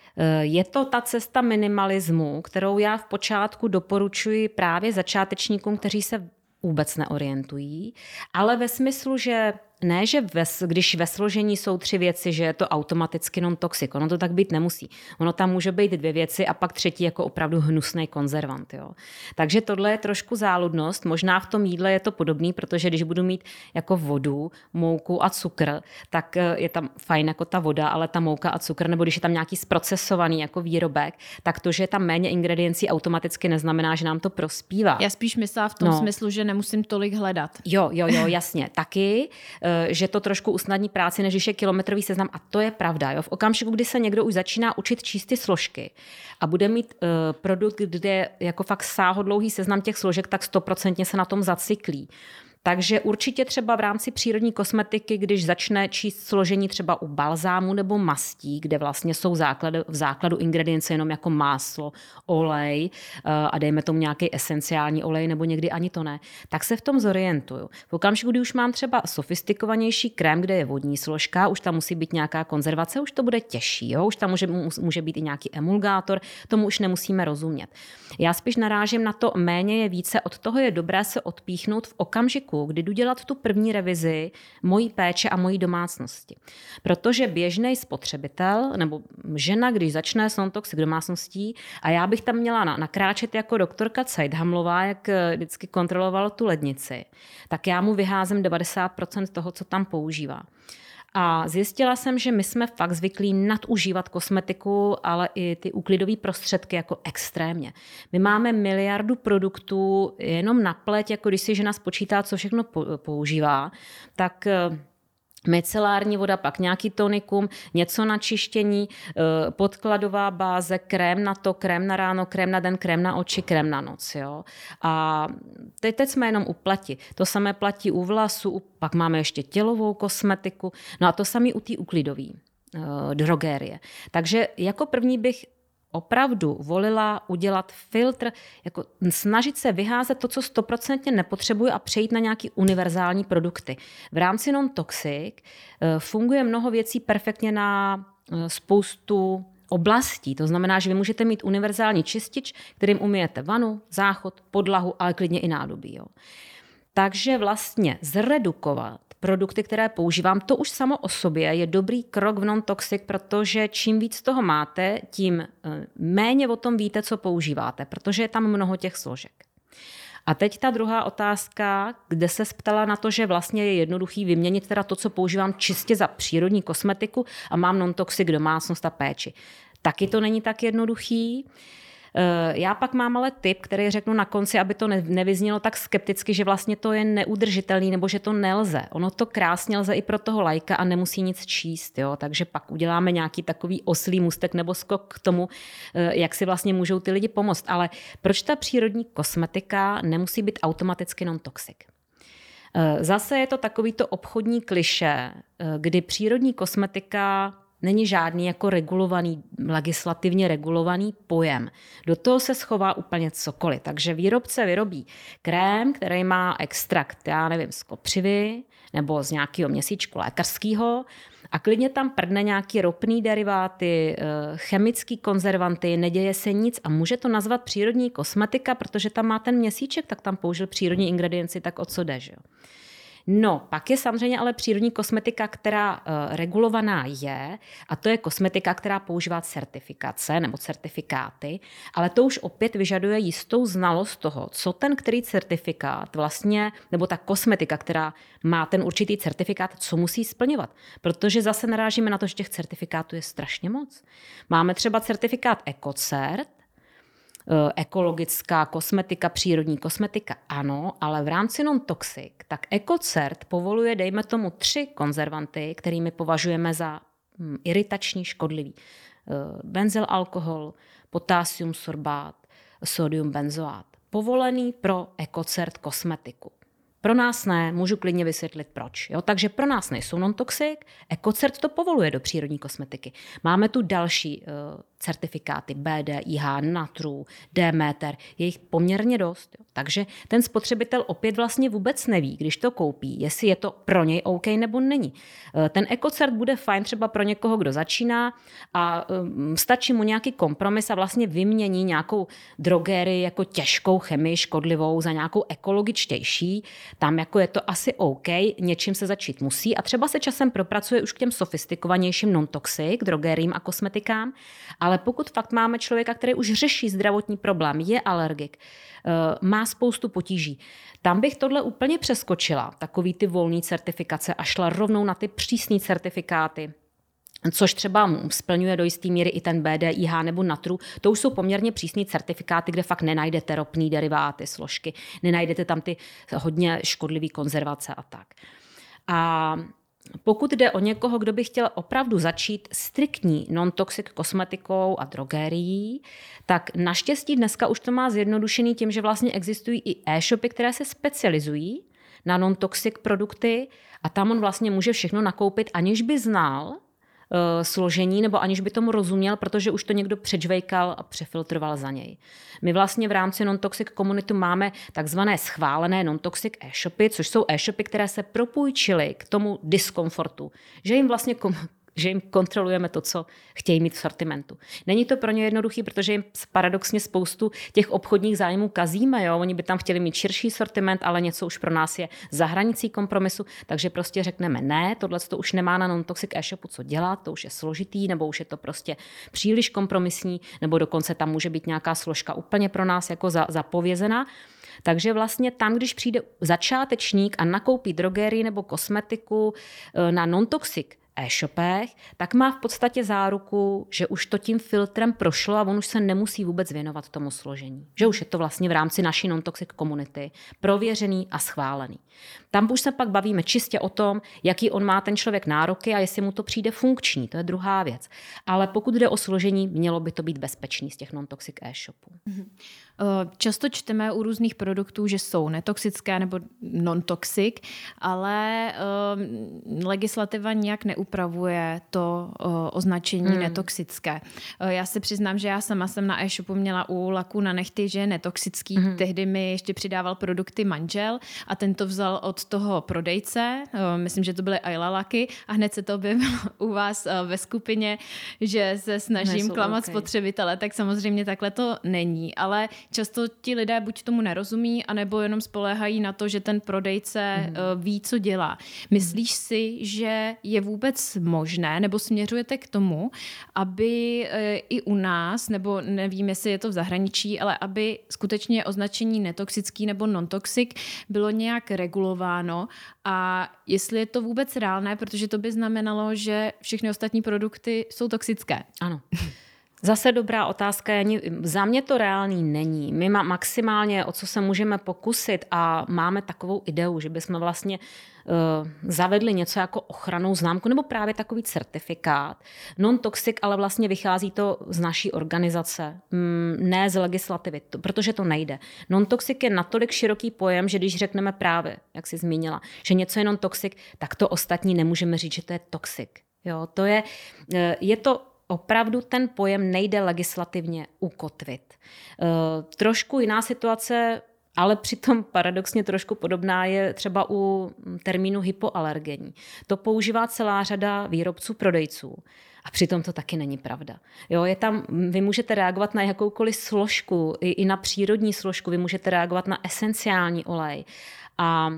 je to ta cesta minimalismu, kterou já v počátku doporučuji právě začátečníkům, kteří se vůbec neorientují, ale ve smyslu, že ne, že když ve složení jsou 3 věci, že je to automaticky non-toxic. Ono to tak být nemusí. Ono tam může být 2 věci a pak 3 jako opravdu hnusný konzervant. Jo. Takže tohle je trošku záludnost. Možná v tom jídle je to podobný, protože když budu mít jako vodu, mouku a cukr, tak je tam fajn jako ta voda, ale ta mouka a cukr, nebo když je tam nějaký zprocesovaný jako výrobek, tak to, že je tam méně ingrediencí, automaticky neznamená, že nám to prospívá. Já spíš myslela v tom smyslu, že nemusím tolik hledat. Jo, jasně. Taky že to trošku usnadní práci, než je kilometrový seznam. A to je pravda. Jo? V okamžiku, kdy se někdo už začíná učit číst ty složky a bude mít produkt, kde je jako fakt sáhodlouhý seznam těch složek, tak 100% se na tom zacyklí. Takže určitě třeba v rámci přírodní kosmetiky, když začne číst složení třeba u balzámu nebo mastí, kde vlastně jsou v základu ingredience jenom jako máslo, olej a dejme tomu nějaký esenciální olej nebo někdy ani to ne, tak se v tom zorientuju. V okamžiku, kdy už mám třeba sofistikovanější krém, kde je vodní složka, už tam musí být nějaká konzervace, už to bude těžší, jo? Už tam může být i nějaký emulgátor, tomu už nemusíme rozumět. Já spíš narážím na to méně je více, od toho je dobré se odpíchnout v okamžiku, kdy jdu dělat tu první revizi mojí péče a mojí domácnosti. Protože běžný spotřebitel nebo žena, když začne s non-toxic domácností a já bych tam měla nakráčet jako doktorka Zeithamlová, jak vždycky kontrolovala tu lednici, tak já mu vyházím 90% toho, co tam používá. A zjistila jsem, že my jsme fakt zvyklí nadužívat kosmetiku, ale i ty úklidové prostředky jako extrémně. My máme miliardu produktů jenom na pleť, jako když si žena spočítá, co všechno používá, tak micelární voda, pak nějaký tonikum, něco na čištění, podkladová báze, krém na to, krém na ráno, krém na den, krém na oči, krém na noc. Jo? A teď jsme jenom u pleti. To samé platí u vlasů, pak máme ještě tělovou kosmetiku, no a to samé u té úklidové drogérie. Takže jako první bych opravdu volila udělat filtr, jako snažit se vyházet to, co 100% nepotřebuji a přejít na nějaký univerzální produkty. V rámci non-toxic funguje mnoho věcí perfektně na spoustu oblastí. To znamená, že vy můžete mít univerzální čistič, kterým umyjete vanu, záchod, podlahu, ale klidně i nádobí. Jo. Takže vlastně zredukovat produkty, které používám, to už samo o sobě je dobrý krok v non-toxic, protože čím víc toho máte, tím méně o tom víte, co používáte, protože je tam mnoho těch složek. A teď ta druhá otázka, kde se ptala na to, že vlastně je jednoduchý vyměnit teda to, co používám čistě za přírodní kosmetiku a mám non-toxic domácnost a péči. Taky to není tak jednoduchý. Já pak mám ale tip, který řeknu na konci, aby to nevyznělo tak skepticky, že vlastně to je neudržitelný nebo že to nelze. Ono to krásně lze i pro toho laika a nemusí nic číst. Jo? Takže pak uděláme nějaký takový oslý můstek nebo skok k tomu, jak si vlastně můžou ty lidi pomoct. Ale proč ta přírodní kosmetika nemusí být automaticky non-toxic? Zase je to takovýto obchodní klišé, kdy přírodní kosmetika není žádný jako legislativně regulovaný pojem. Do toho se schová úplně cokoliv. Takže výrobce vyrobí krém, který má extrakt, já nevím, z kopřivy nebo z nějakého měsíčku lékařského a klidně tam prdne nějaký ropný deriváty, chemický konzervanty, neděje se nic a může to nazvat přírodní kosmetika, protože tam má ten měsíček, tak tam použil přírodní ingredienci, tak o co jde, že jo? No, pak je samozřejmě ale přírodní kosmetika, která regulovaná je, a to je kosmetika, která používá certifikace nebo certifikáty, ale to už opět vyžaduje jistou znalost toho, co ten který certifikát vlastně, nebo ta kosmetika, která má ten určitý certifikát, co musí splňovat. Protože zase narážíme na to, že těch certifikátů je strašně moc. Máme třeba certifikát EcoCert, ekologická kosmetika, přírodní kosmetika, ano, ale v rámci non-toxic, tak EcoCert povoluje, dejme tomu, 3 konzervanty, kterými považujeme za iritační, škodlivý. Benzylalkohol, potásium sorbát, sodium benzoát. Povolený pro EcoCert kosmetiku. Pro nás ne, můžu klidně vysvětlit proč. Jo? Takže pro nás nejsou non-toxic, EcoCert to povoluje do přírodní kosmetiky. Máme tu další certifikáty BDIH, Natru, Demeter, je jich poměrně dost. Jo? Takže ten spotřebitel opět vlastně vůbec neví, když to koupí, jestli je to pro něj OK nebo není. Ten EcoCert bude fajn třeba pro někoho, kdo začíná a stačí mu nějaký kompromis a vlastně vymění nějakou drogérii jako těžkou chemii škodlivou za nějakou ekologičtější. Tam jako je to asi OK, něčím se začít musí a třeba se časem propracuje už k těm sofistikovanějším non-toxic, drogériím a kosmetikám, ale pokud fakt máme člověka, který už řeší zdravotní problém, je alergik, má spoustu potíží, tam bych tohle úplně přeskočila, takový ty volné certifikace a šla rovnou na ty přísné certifikáty, což třeba splňuje do jisté míry i ten BDIH nebo Natru. To už jsou poměrně přísné certifikáty, kde fakt nenajdete ropný deriváty, složky, nenajdete tam ty hodně škodlivý konzervace a tak. A pokud jde o někoho, kdo by chtěl opravdu začít striktní non-toxic kosmetikou a drogérií, tak naštěstí dneska už to má zjednodušený tím, že vlastně existují i e-shopy, které se specializují na non-toxic produkty a tam on vlastně může všechno nakoupit, aniž by znal složení nebo aniž by tomu rozuměl, protože už to někdo předžvejkal a přefiltroval za něj. My vlastně v rámci non-toxic komunitu máme takzvané schválené non-toxic e-shopy, což jsou e-shopy, které se propůjčily k tomu diskomfortu, že jim vlastně že jim kontrolujeme to, co chtějí mít v sortimentu. Není to pro ně jednoduchý, protože jim paradoxně spoustu těch obchodních zájmů kazíme. Jo? Oni by tam chtěli mít širší sortiment, ale něco už pro nás je za hranicí kompromisu, takže prostě řekneme ne, tohle to už nemá na non-toxic e-shopu co dělat, to už je složitý, nebo už je to prostě příliš kompromisní, nebo dokonce tam může být nějaká složka úplně pro nás jako zapovězená. Takže vlastně tam, když přijde začátečník a nakoupí drogérii nebo kosmetiku na non-toxic e-shopech, tak má v podstatě záruku, že už to tím filtrem prošlo a on už se nemusí vůbec věnovat tomu složení. Že už je to vlastně v rámci naší non-toxic komunity prověřený a schválený. Tam už se pak bavíme čistě o tom, jaký on má ten člověk nároky a jestli mu to přijde funkční, to je druhá věc. Ale pokud jde o složení, mělo by to být bezpečný z těch non-toxic e-shopů. Často čteme u různých produktů, že jsou netoxické nebo non-toxic, ale legislativa nějak neupravuje to označení netoxické. Já se přiznám, že já sama jsem na e-shopu měla u laku na nehty, že je netoxický. Tehdy mi ještě přidával produkty manžel a ten to vzal od toho prodejce, myslím, že to byly Ayla laky a hned se to objevilo u vás ve skupině, že se snažím klamat spotřebitele, tak samozřejmě takhle to není, ale často ti lidé buď tomu nerozumí, anebo jenom spoléhají na to, že ten prodejce ví, co dělá. Myslíš si, že je vůbec možné, nebo směřujete k tomu, aby i u nás, nebo nevím, jestli je to v zahraničí, ale aby skutečně označení netoxický nebo non-toxic bylo nějak regulováno a jestli je to vůbec reálné, protože to by znamenalo, že všechny ostatní produkty jsou toxické. Ano. Zase dobrá otázka, za mě to reálný není. My maximálně, o co se můžeme pokusit a máme takovou ideu, že bychom vlastně zavedli něco jako ochrannou známku nebo právě takový certifikát. Non-toxic, ale vlastně vychází to z naší organizace, ne z legislativy, protože to nejde. Non-toxic je natolik široký pojem, že když řekneme právě, jak jsi zmínila, že něco je non-toxic, tak to ostatní nemůžeme říct, že to je toxic. Jo, je to opravdu ten pojem nejde legislativně ukotvit. Trošku jiná situace, ale přitom paradoxně trošku podobná je třeba u termínu hypoalergenní. To používá celá řada výrobců, prodejců. A přitom to taky není pravda. Jo, vy můžete reagovat na jakoukoliv složku, i na přírodní složku, vy můžete reagovat na esenciální olej. A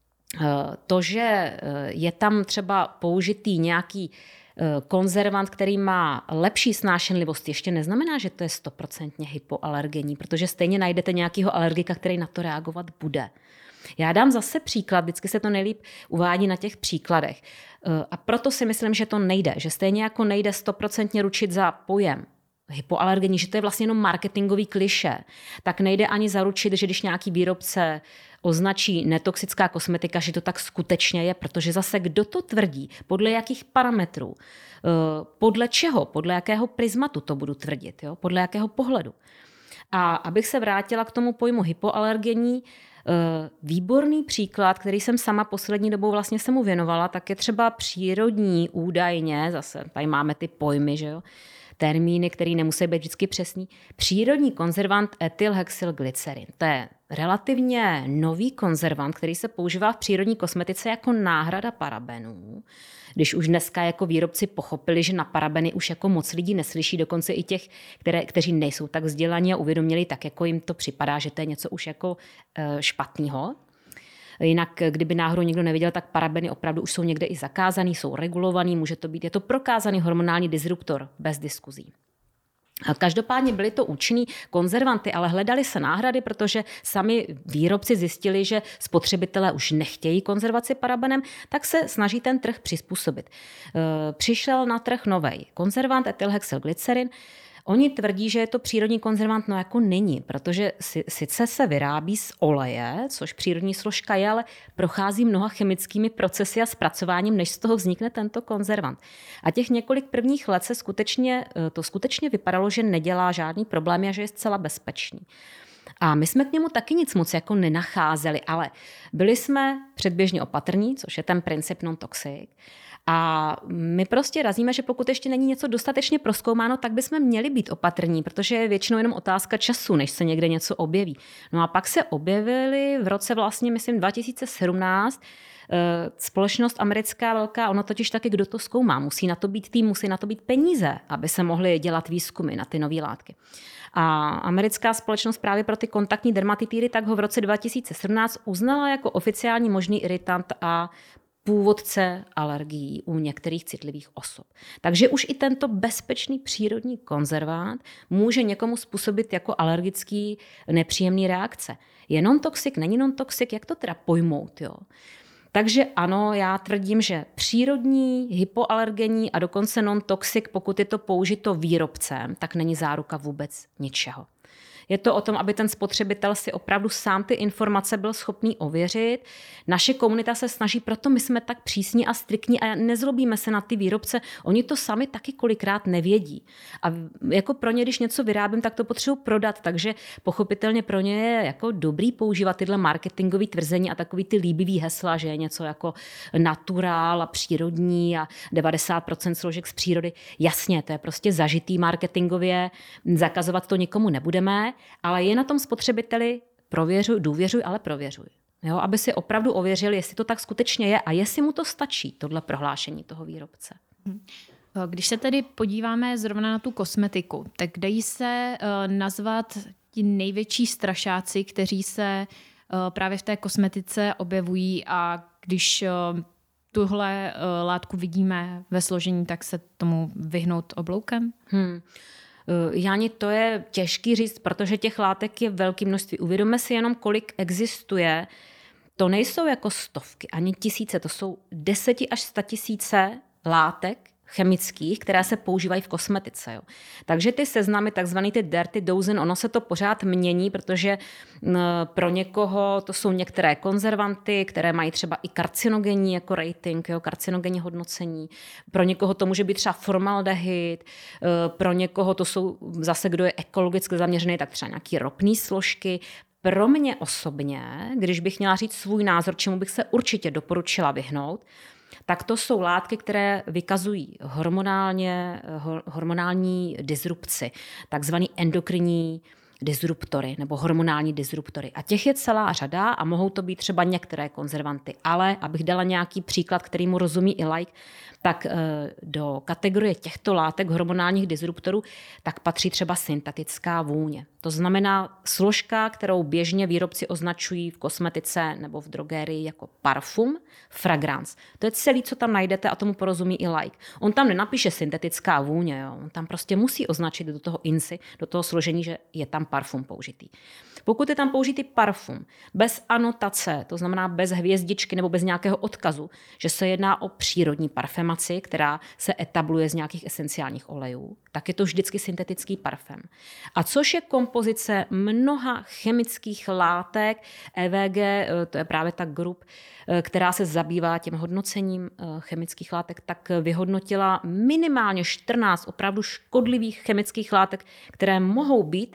to, že je tam třeba použitý nějaký konzervant, který má lepší snášenlivost, ještě neznamená, že to je 100% hypoalergenní, protože stejně najdete nějakého alergika, který na to reagovat bude. Já dám zase příklad, vždycky se to nejlíp uvádí na těch příkladech. A proto si myslím, že to nejde, že stejně jako nejde 100% ručit za pojem hypoalergenní, že to je vlastně jenom marketingový klišé, tak nejde ani zaručit, že když nějaký výrobce označí netoxická kosmetika, že to tak skutečně je, protože zase kdo to tvrdí, podle jakých parametrů, podle čeho, podle jakého prismatu to budu tvrdit, jo? Podle jakého pohledu. A abych se vrátila k tomu pojmu hypoalergenní, výborný příklad, který jsem sama poslední dobou vlastně se mu věnovala, tak je třeba přírodní údajně, zase tady máme ty pojmy, že jo, termíny, které nemusí být vždycky přesný. Přírodní konzervant etylhexylglycerin. To je relativně nový konzervant, který se používá v přírodní kosmetice jako náhrada parabenů. Když už dneska jako výrobci pochopili, že na parabeny už jako moc lidí neslyší, dokonce i těch, kteří nejsou tak vzdělaní a uvědomili, tak jako jim to připadá, že to je něco už jako špatného. Jinak, kdyby náhodou někdo nevěděl, tak parabeny opravdu už jsou někde i zakázaný, jsou regulovaný, je to prokázaný hormonální disruptor bez diskuzí. Každopádně byly to účinný konzervanty, ale hledali se náhrady, protože sami výrobci zjistili, že spotřebitelé už nechtějí konzervaci parabenem, tak se snaží ten trh přizpůsobit. Přišel na trh novej konzervant etylhexylglycerin. Oni tvrdí, že je to přírodní konzervant, no jako není, protože sice se vyrábí z oleje, což přírodní složka je, ale prochází mnoha chemickými procesy a zpracováním, než z toho vznikne tento konzervant. A těch několik prvních let to skutečně vypadalo, že nedělá žádný problém a že je zcela bezpečný. A my jsme k němu taky nic moc jako nenacházeli, ale byli jsme předběžně opatrní, což je ten princip non-toxic. A my prostě razíme, že pokud ještě není něco dostatečně prozkoumáno, tak bychom měli být opatrní, protože je většinou jenom otázka času, než se někde něco objeví. No a pak se objevily v roce vlastně, myslím, 2017 společnost americká velká, ono totiž taky, kdo to zkoumá, musí na to být tým, musí na to být peníze, aby se mohly dělat výzkumy na ty nové látky. A americká společnost právě pro ty kontaktní dermatitidy tak ho v roce 2017 uznala jako oficiální možný iritant a původce alergií u některých citlivých osob. Takže už i tento bezpečný přírodní konzervant může někomu způsobit jako alergický nepříjemný reakce. Je non-toxic, není non-toxic, jak to teda pojmout, jo? Takže ano, já tvrdím, že přírodní, hypoalergenní a dokonce non-toxic, pokud je to použito výrobcem, tak není záruka vůbec ničeho. Je to o tom, aby ten spotřebitel si opravdu sám ty informace byl schopný ověřit. Naše komunita se snaží, proto my jsme tak přísní a striktní a nezlobíme se na ty výrobce. Oni to sami taky kolikrát nevědí. A jako pro ně, když něco vyrábím, tak to potřebuji prodat, takže pochopitelně pro ně je jako dobrý používat tyhle marketingové tvrzení a takový ty líbivý hesla, že je něco jako naturál a přírodní a 90% složek z přírody. Jasně, to je prostě zažitý marketingově, zakazovat to nikomu nebudeme, ale je na tom spotřebiteli důvěřuj, ale prověřuj. Jo, aby si opravdu ověřil, jestli to tak skutečně je a jestli mu to stačí, tohle prohlášení toho výrobce. Když se tedy podíváme zrovna na tu kosmetiku, tak dají se nazvat ti největší strašáci, kteří se právě v té kosmetice objevují a když tuhle látku vidíme ve složení, tak se tomu vyhnout obloukem? Jani, to je těžký říct, protože těch látek je velké množství. Uvědomme si jenom, kolik existuje. To nejsou jako stovky, ani tisíce, to jsou 10 až 100 tisíce látek chemických, které se používají v kosmetice. Jo. Takže ty seznamy, takzvaný ty dirty dozen, ono se to pořád mění, protože pro někoho to jsou některé konzervanty, které mají třeba i karcinogenní jako rating, jo, karcinogenní hodnocení. Pro někoho to může být třeba formaldehyd, pro někoho to jsou zase, kdo je ekologicky zaměřený, tak třeba nějaký ropný složky. Pro mě osobně, když bych měla říct svůj názor, čemu bych se určitě doporučila vyhnout, tak to jsou látky, které vykazují hormonální disrupci, takzvaný endokrinní disruptory nebo hormonální disruptory. A těch je celá řada a mohou to být třeba některé konzervanty. Ale, abych dala nějaký příklad, kterýmu rozumí i laik, tak do kategorie těchto látek hormonálních disruptorů tak patří třeba syntetická vůně. To znamená složka, kterou běžně výrobci označují v kosmetice nebo v drogerii jako parfum, fragrance. To je celý, co tam najdete a tomu porozumí i laik. On tam nenapíše syntetická vůně, jo. On tam prostě musí označit do toho INSI, do toho složení, že je tam parfum použitý. Pokud je tam použitý parfum bez anotace, to znamená bez hvězdičky nebo bez nějakého odkazu, že se jedná o přírodní parfemaci, která se etabluje z nějakých esenciálních olejů, tak je to vždycky syntetický parfém. A což je kompozice mnoha chemických látek, EVG, to je právě ta grup, která se zabývá tím hodnocením chemických látek, tak vyhodnotila minimálně 14 opravdu škodlivých chemických látek, které mohou být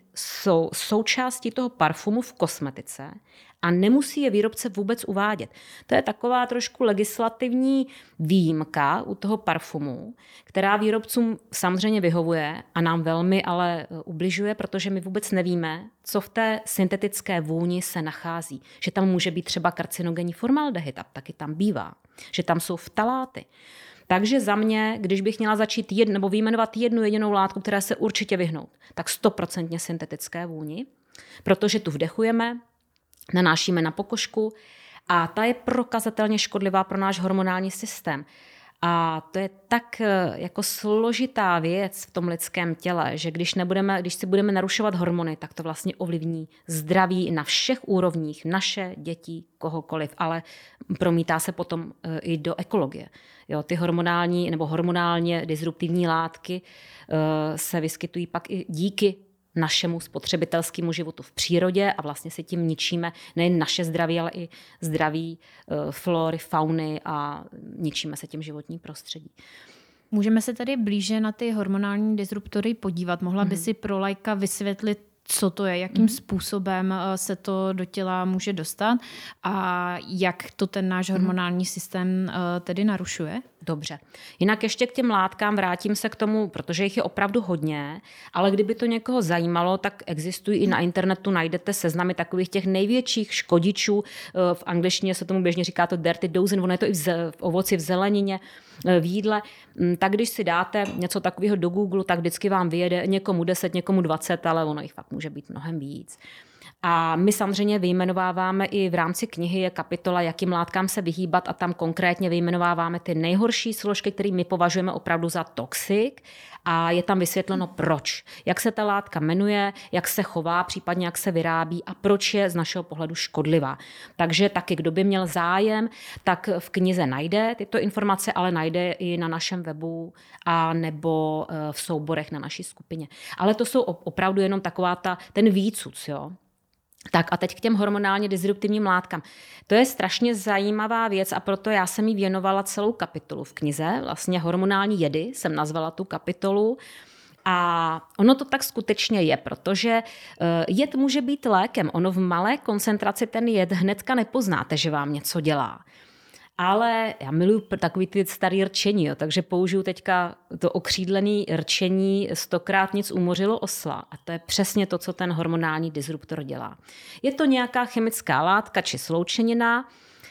součástí toho parfumu v kosmetice a nemusí je výrobce vůbec uvádět. To je taková trošku legislativní výjimka u toho parfumu, která výrobcům samozřejmě vyhovuje a nám velmi ale ubližuje, protože my vůbec nevíme, co v té syntetické vůni se nachází. Že tam může být třeba karcinogenní formaldehyd, a taky tam bývá. Že tam jsou ftaláty. Takže za mě, když bych měla začít nebo vyjmenovat jednu jedinou látku, která se určitě vyhnout, tak 100% syntetické vůni, protože tu vdechujeme, nanášíme na pokožku a ta je prokazatelně škodlivá pro náš hormonální systém. A to je tak jako složitá věc v tom lidském těle, že když si budeme narušovat hormony, tak to vlastně ovlivní zdraví na všech úrovních, naše děti, kohokoliv, ale promítá se potom i do ekologie. Jo, ty hormonální nebo hormonálně disruptivní látky se vyskytují pak i díky našemu spotřebitelskému životu v přírodě a vlastně si tím ničíme nejen naše zdraví, ale i zdraví flory, fauny a ničíme se tím životní prostředí. Můžeme se tady blíže na ty hormonální disruptory podívat. Mohla by si pro laika vysvětlit, co to je, jakým způsobem se to do těla může dostat a jak to ten náš hormonální systém tedy narušuje? Dobře. Jinak ještě k těm látkám vrátím se k tomu, protože jich je opravdu hodně, ale kdyby to někoho zajímalo, tak existují i na internetu, najdete seznamy takových těch největších škodičů. V angličtině se tomu běžně říká to dirty dozen, ono je to i v ovoci, v zelenině, v jídle. Tak když si dáte něco takového do Google, tak vždycky vám vyjede někomu 10, někomu 20, ale ono jich fakt může být mnohem víc. A my samozřejmě vyjmenováváme i v rámci knihy je kapitola, jakým látkám se vyhýbat a tam konkrétně vyjmenováváme ty nejhorší složky, které my považujeme opravdu za toxik a je tam vysvětleno proč. Jak se ta látka jmenuje, jak se chová, případně jak se vyrábí a proč je z našeho pohledu škodlivá. Takže taky, kdo by měl zájem, tak v knize najde tyto informace, ale najde i na našem webu a nebo v souborech na naší skupině. Ale to jsou opravdu jenom taková ten výcuc, jo. Tak a teď k těm hormonálně disruptivním látkám. To je strašně zajímavá věc a proto já jsem jí věnovala celou kapitolu v knize. Vlastně hormonální jedy jsem nazvala tu kapitolu. A ono to tak skutečně je, protože jed může být lékem. Ono v malé koncentraci ten jed hnedka nepoznáte, že vám něco dělá. Ale já miluji takový ty starý rčení, jo, takže použiju teďka to okřídlené rčení 100krát nic umořilo osla. A to je přesně to, co ten hormonální disruptor dělá. Je to nějaká chemická látka či sloučenina,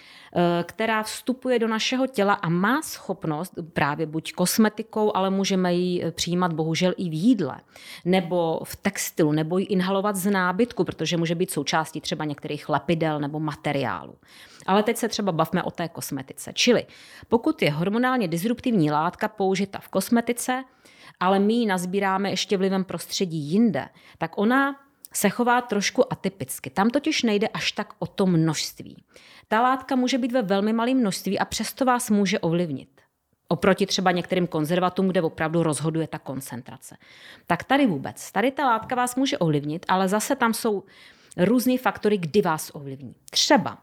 která vstupuje do našeho těla a má schopnost právě buď kosmetikou, ale můžeme ji přijímat bohužel i v jídle, nebo v textilu, nebo ji inhalovat z nábytku, protože může být součástí třeba některých lepidel nebo materiálů. Ale teď se třeba bavme o té kosmetice. Čili pokud je hormonálně disruptivní látka použita v kosmetice, ale my ji nazbíráme ještě vlivem prostředí jinde, tak ona se chová trošku atypicky. Tam totiž nejde až tak o to množství. Ta látka může být ve velmi malém množství a přesto vás může ovlivnit. Oproti třeba některým konzervatům, kde opravdu rozhoduje ta koncentrace. Tak tady vůbec. Tady ta látka vás může ovlivnit, ale zase tam jsou různý faktory, kdy vás ovlivní. Třeba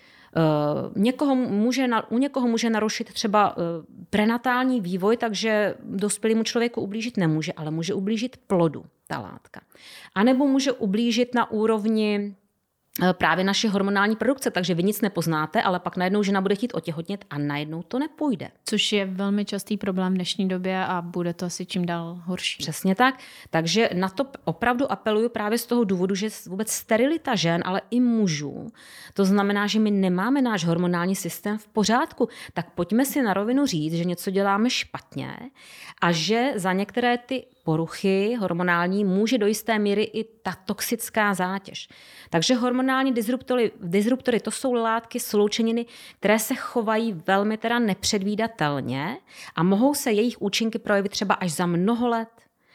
u někoho může narušit třeba prenatální vývoj, takže dospělému člověku ublížit nemůže, ale může ublížit plodu ta látka. A nebo může ublížit na úrovni právě naše hormonální produkce, takže vy nic nepoznáte, ale pak najednou žena bude chtít otěhotnět a najednou to nepůjde. Což je velmi častý problém v dnešní době a bude to asi čím dál horší. Přesně tak. Takže na to opravdu apeluju právě z toho důvodu, že vůbec sterilita žen, ale i mužů, to znamená, že my nemáme náš hormonální systém v pořádku, tak pojďme si na rovinu říct, že něco děláme špatně a že za některé ty poruchy hormonální může do jisté míry i ta toxická zátěž. Takže hormonální disruptory to jsou látky, sloučeniny, které se chovají velmi teda nepředvídatelně a mohou se jejich účinky projevit třeba až za mnoho let.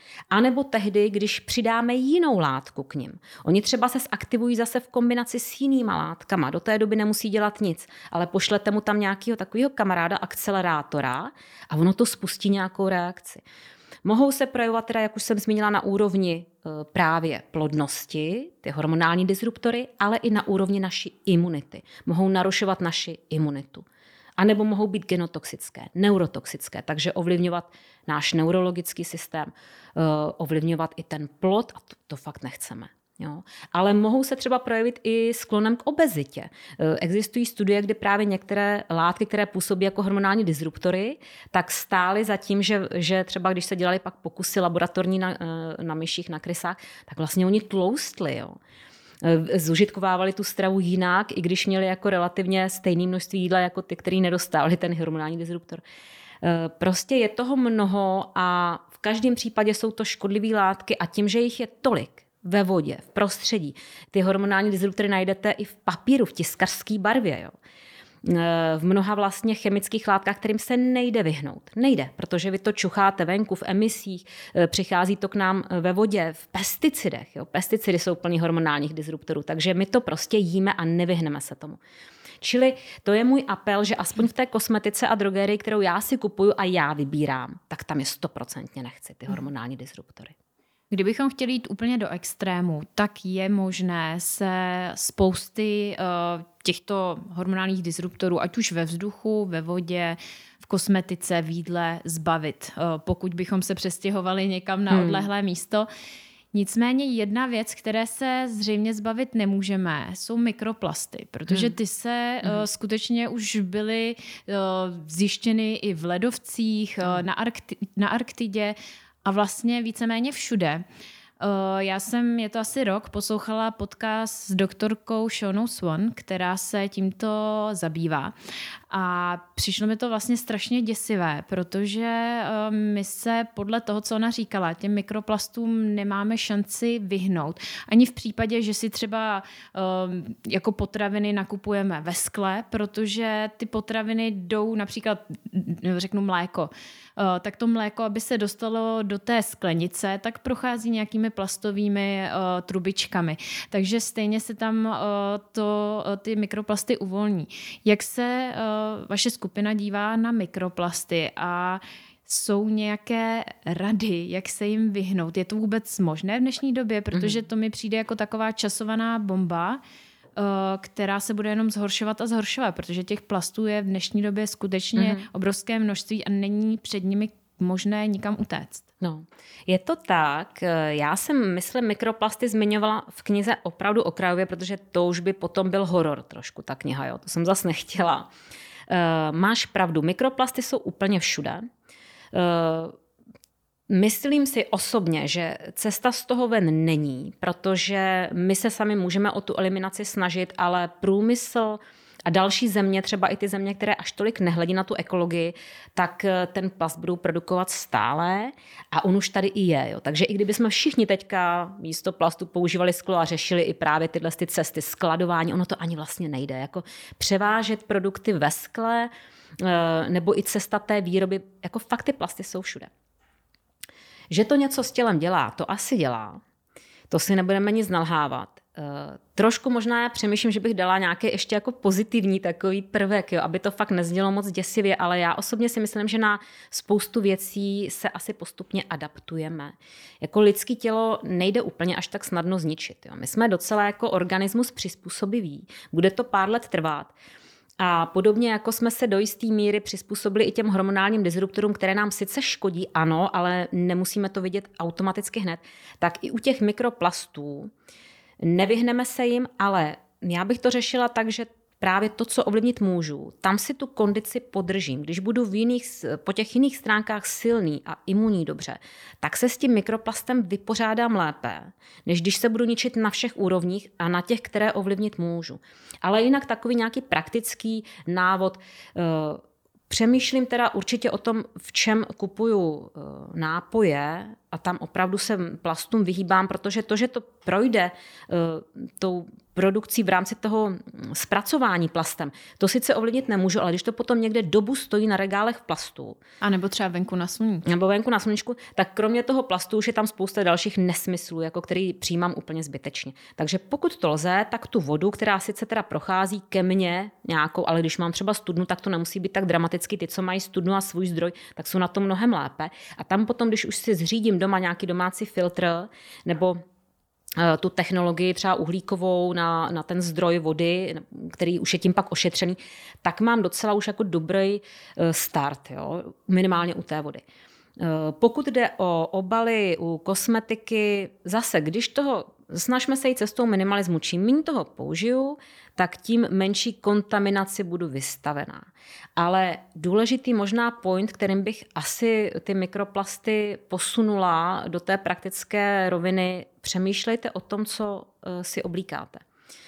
A nebo tehdy, když přidáme jinou látku k nim. Oni třeba se zaktivují zase v kombinaci s jinýma látkama. Do té doby nemusí dělat nic, ale pošlete mu tam nějakého takového kamaráda, akcelerátora a ono to spustí nějakou reakci. Mohou se projevovat, teda, jak už jsem zmínila, na úrovni právě plodnosti, ty hormonální disruptory, ale i na úrovni naší imunity. Mohou narušovat naši imunitu. A nebo mohou být genotoxické, neurotoxické, takže ovlivňovat náš neurologický systém, ovlivňovat i ten plod a to fakt nechceme. Jo. Ale mohou se třeba projevit i sklonem k obezitě. Existují studie, kde právě některé látky, které působí jako hormonální disruptory, tak stály za tím, že třeba když se dělali pak pokusy laboratorní na myších, na krysách, tak vlastně oni tloustli. Jo. Zužitkovávali tu stravu jinak, i když měli jako relativně stejné množství jídla jako ty, který nedostávali ten hormonální disruptor. Prostě je toho mnoho a v každém případě jsou to škodlivé látky a tím, že jich je tolik ve vodě, v prostředí, ty hormonální disruptory najdete i v papíru, v tiskařské barvě. Jo. V mnoha vlastně chemických látkách, kterým se nejde vyhnout. Nejde, protože vy to čucháte venku v emisích, přichází to k nám ve vodě, v pesticidech. Jo. Pesticidy jsou plný hormonálních disruptorů, takže my to prostě jíme a nevyhneme se tomu. Čili to je můj apel, že aspoň v té kosmetice a drogerii, kterou já si kupuju a já vybírám, tak tam je 100% nechci ty hormonální disruptory. Kdybychom chtěli jít úplně do extrému, tak je možné se spousty těchto hormonálních disruptorů, ať už ve vzduchu, ve vodě, v kosmetice, v jídle, zbavit, pokud bychom se přestěhovali někam na odlehlé místo. Nicméně jedna věc, které se zřejmě zbavit nemůžeme, jsou mikroplasty, protože ty se skutečně už byly zjištěny i v ledovcích, na Arktidě, a vlastně víceméně všude. Já jsem, je to asi rok, poslouchala podcast s doktorkou Shaunou Swan, která se tímto zabývá. A přišlo mi to vlastně strašně děsivé, protože my se podle toho, co ona říkala, těm mikroplastům nemáme šanci vyhnout. Ani v případě, že si třeba jako potraviny nakupujeme ve skle, protože ty potraviny jdou například, řeknu mléko, tak to mléko, aby se dostalo do té sklenice, tak prochází nějakými plastovými trubičkami. Takže stejně se tam ty mikroplasty uvolní. Jak se vaše skupina dívá na mikroplasty a jsou nějaké rady, jak se jim vyhnout? Je to vůbec možné v dnešní době? Protože to mi přijde jako taková časovaná bomba, která se bude jenom zhoršovat a zhoršovat, protože těch plastů je v dnešní době skutečně obrovské množství a není před nimi možné nikam utéct. No, je to tak. Já jsem, myslím, mikroplasty zmiňovala v knize opravdu okrajově, protože to už by potom byl horor trošku, ta kniha, jo. To jsem zase nechtěla. Máš pravdu, mikroplasty jsou úplně všude. Myslím si osobně, že cesta z toho ven není, protože my se sami můžeme o tu eliminaci snažit, ale průmysl a další země, třeba i ty země, které až tolik nehledí na tu ekologii, tak ten plast budou produkovat stále a on už tady i je. Jo. Takže i kdybychom všichni teďka místo plastu používali sklo a řešili i právě tyhle ty cesty skladování, ono to ani vlastně nejde. Jako převážet produkty ve skle nebo i cesta té výroby, jako fakt ty plasty jsou všude. Že to něco s tělem dělá, to asi dělá. To si nebudeme nic nalhávat. Trošku možná já přemýšlím, že bych dala nějaký ještě jako pozitivní takový prvek, jo, aby to fakt neznělo moc děsivě, ale já osobně si myslím, že na spoustu věcí se asi postupně adaptujeme. Jako lidské tělo nejde úplně až tak snadno zničit. Jo. My jsme docela jako organismus přizpůsobivý. Bude to pár let trvat. A podobně jako jsme se do jisté míry přizpůsobili i těm hormonálním disruptorům, které nám sice škodí, ano, ale nemusíme to vidět automaticky hned, tak i u těch mikroplastů nevyhneme se jim, ale já bych to řešila tak, že právě to, co ovlivnit můžu, tam si tu kondici podržím. Když budu po těch jiných stránkách silný a imunní dobře, tak se s tím mikroplastem vypořádám lépe, než když se budu ničit na všech úrovních a na těch, které ovlivnit můžu. Ale jinak takový nějaký praktický návod. Přemýšlím teda určitě o tom, v čem kupuju nápoje a tam opravdu se plastům vyhýbám, protože to, že to projde tou produkcí v rámci toho zpracování plastem, to sice ovlivnit nemůžu, ale když to potom někde dobu stojí na regálech v plastu. A nebo třeba venku na sluníčku. Nebo venku na sluníčku, tak kromě toho plastu už je tam spousta dalších nesmyslů, jako který přijímám úplně zbytečně. Takže pokud to lze, tak tu vodu, která sice teda prochází ke mně nějakou, ale když mám třeba studnu, tak to nemusí být tak dramaticky. Ty, co mají studnu a svůj zdroj, tak jsou na tom mnohem lépe. A tam potom, když už si zřídím doma nějaký domácí filtr nebo tu technologii třeba uhlíkovou na ten zdroj vody, který už je tím pak ošetřený, tak mám docela už jako dobrý start, jo? Minimálně u té vody. Pokud jde o obaly, u kosmetiky, zase, když toho snažme se jít cestou minimalismu, čím méně toho použiju, tak tím menší kontaminaci budu vystavená. Ale důležitý možná point, kterým bych asi ty mikroplasty posunula do té praktické roviny, přemýšlejte o tom, co si oblíkáte.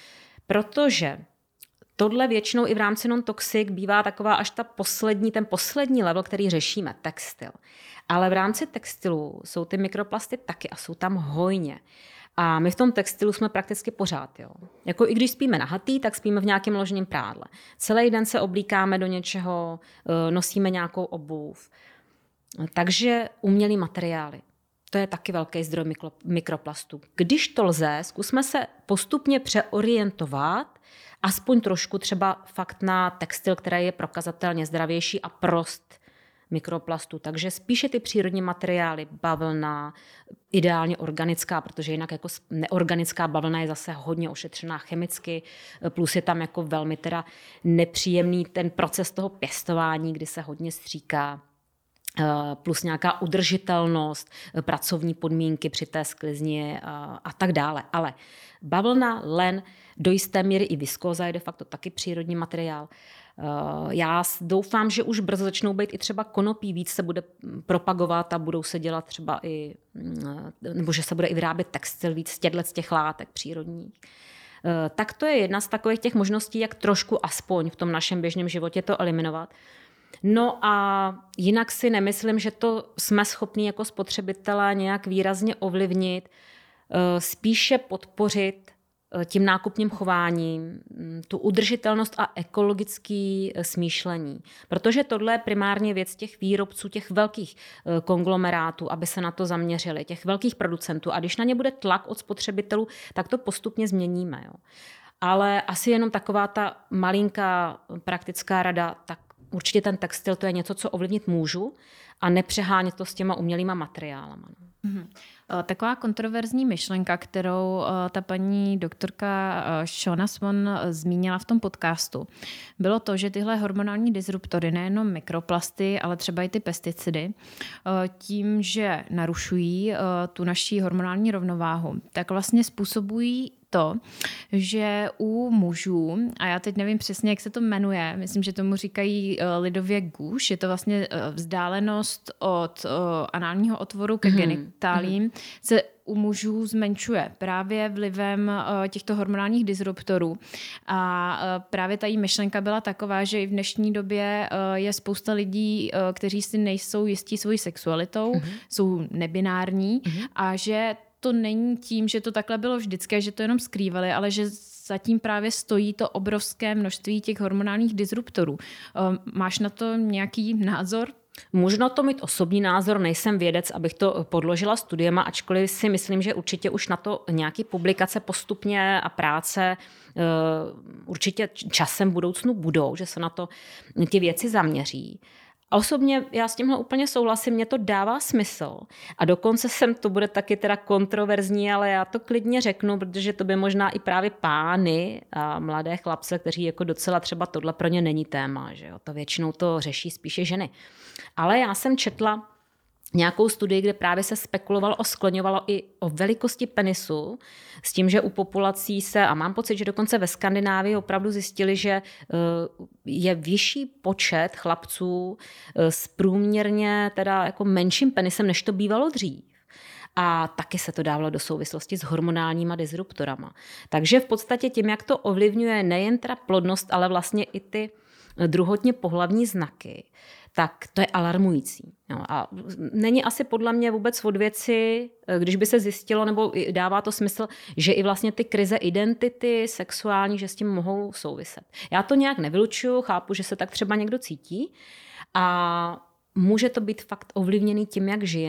Protože tohle většinou i v rámci non-toxic bývá taková až ten poslední level, který řešíme, textil. Ale v rámci textilu jsou ty mikroplasty taky a jsou tam hojně. A my v tom textilu jsme prakticky pořád. Jo. Jako i když spíme nahatý, tak spíme v nějakém loženém prádle. Celý den se oblíkáme do něčeho, nosíme nějakou obuv. Takže umělý materiály. To je taky velký zdroj mikroplastů. Když to lze, zkusme se postupně přeorientovat, aspoň trošku třeba fakt na textil, který je prokazatelně zdravější a prost mikroplastů. Takže spíše ty přírodní materiály, bavlna, ideálně organická, protože jinak jako neorganická bavlna je zase hodně ošetřená chemicky, plus je tam jako velmi teda nepříjemný ten proces toho pěstování, kdy se hodně stříká, plus nějaká udržitelnost, pracovní podmínky při té sklizni a tak dále. Ale bavlna, len, do jisté míry i viskóza je de facto taky přírodní materiál. Já doufám, že už brzo začnou být i třeba konopí, víc se bude propagovat a budou se dělat třeba i, nebo že se bude i vyrábět textil víc z těch látek přírodních. Tak to je jedna z takových těch možností, jak trošku aspoň v tom našem běžném životě to eliminovat. No a jinak si nemyslím, že to jsme schopni jako spotřebitelé nějak výrazně ovlivnit, spíše podpořit tím nákupním chováním tu udržitelnost a ekologické smýšlení. Protože tohle je primárně věc těch výrobců, těch velkých konglomerátů, aby se na to zaměřili, těch velkých producentů. A když na ně bude tlak od spotřebitelů, tak to postupně změníme. Jo. Ale asi jenom taková ta malinká praktická rada, tak určitě ten textil to je něco, co ovlivnit můžu a nepřehánět to s těma umělýma materiálama. Mm-hmm. Taková kontroverzní myšlenka, kterou ta paní doktorka Shona Swan zmínila v tom podcastu, bylo to, že tyhle hormonální disruptory, nejenom mikroplasty, ale třeba i ty pesticidy, tím, že narušují tu naší hormonální rovnováhu, tak vlastně způsobují to, že u mužů, a já teď nevím přesně, jak se to jmenuje, myslím, že tomu říkají lidově gůš, je to vlastně vzdálenost od análního otvoru ke genitálím, se u mužů zmenšuje právě vlivem těchto hormonálních disruptorů. A právě ta jí myšlenka byla taková, že i v dnešní době je spousta lidí, kteří si nejsou jistí svojí sexualitou, jsou nebinární a že to není tím, že to takhle bylo vždycky, že to jenom skrývali, ale že zatím právě stojí to obrovské množství těch hormonálních disruptorů. Máš na to nějaký názor? Možno to mít osobní názor, nejsem vědec, abych to podložila studiema, ačkoliv si myslím, že určitě už na to nějaké publikace postupně a práce určitě časem v budoucnu budou, že se na to ty věci zaměří. A osobně já s tímhle úplně souhlasím, mě to dává smysl. A dokonce to bude taky teda kontroverzní, ale já to klidně řeknu, protože to by možná i právě pány a mladé chlapce, kteří jako docela třeba tohle pro ně není téma, že jo? To většinou to řeší spíše ženy. Ale já jsem četla nějakou studii, kde právě se skloňovalo i o velikosti penisu, s tím, že u populací a mám pocit, že dokonce ve Skandinávii opravdu zjistili, že je vyšší počet chlapců s průměrně teda jako menším penisem, než to bývalo dřív. A taky se to dávalo do souvislosti s hormonálníma disruptorama. Takže v podstatě tím, jak to ovlivňuje nejen teda plodnost, ale vlastně i ty druhotně pohlavní znaky, tak to je alarmující. No a není asi podle mě vůbec od věci, když by se zjistilo, nebo dává to smysl, že i vlastně ty krize identity sexuální, že s tím mohou souviset. Já to nějak nevylučuju, chápu, že se tak třeba někdo cítí a může to být fakt ovlivněný tím, jak žije.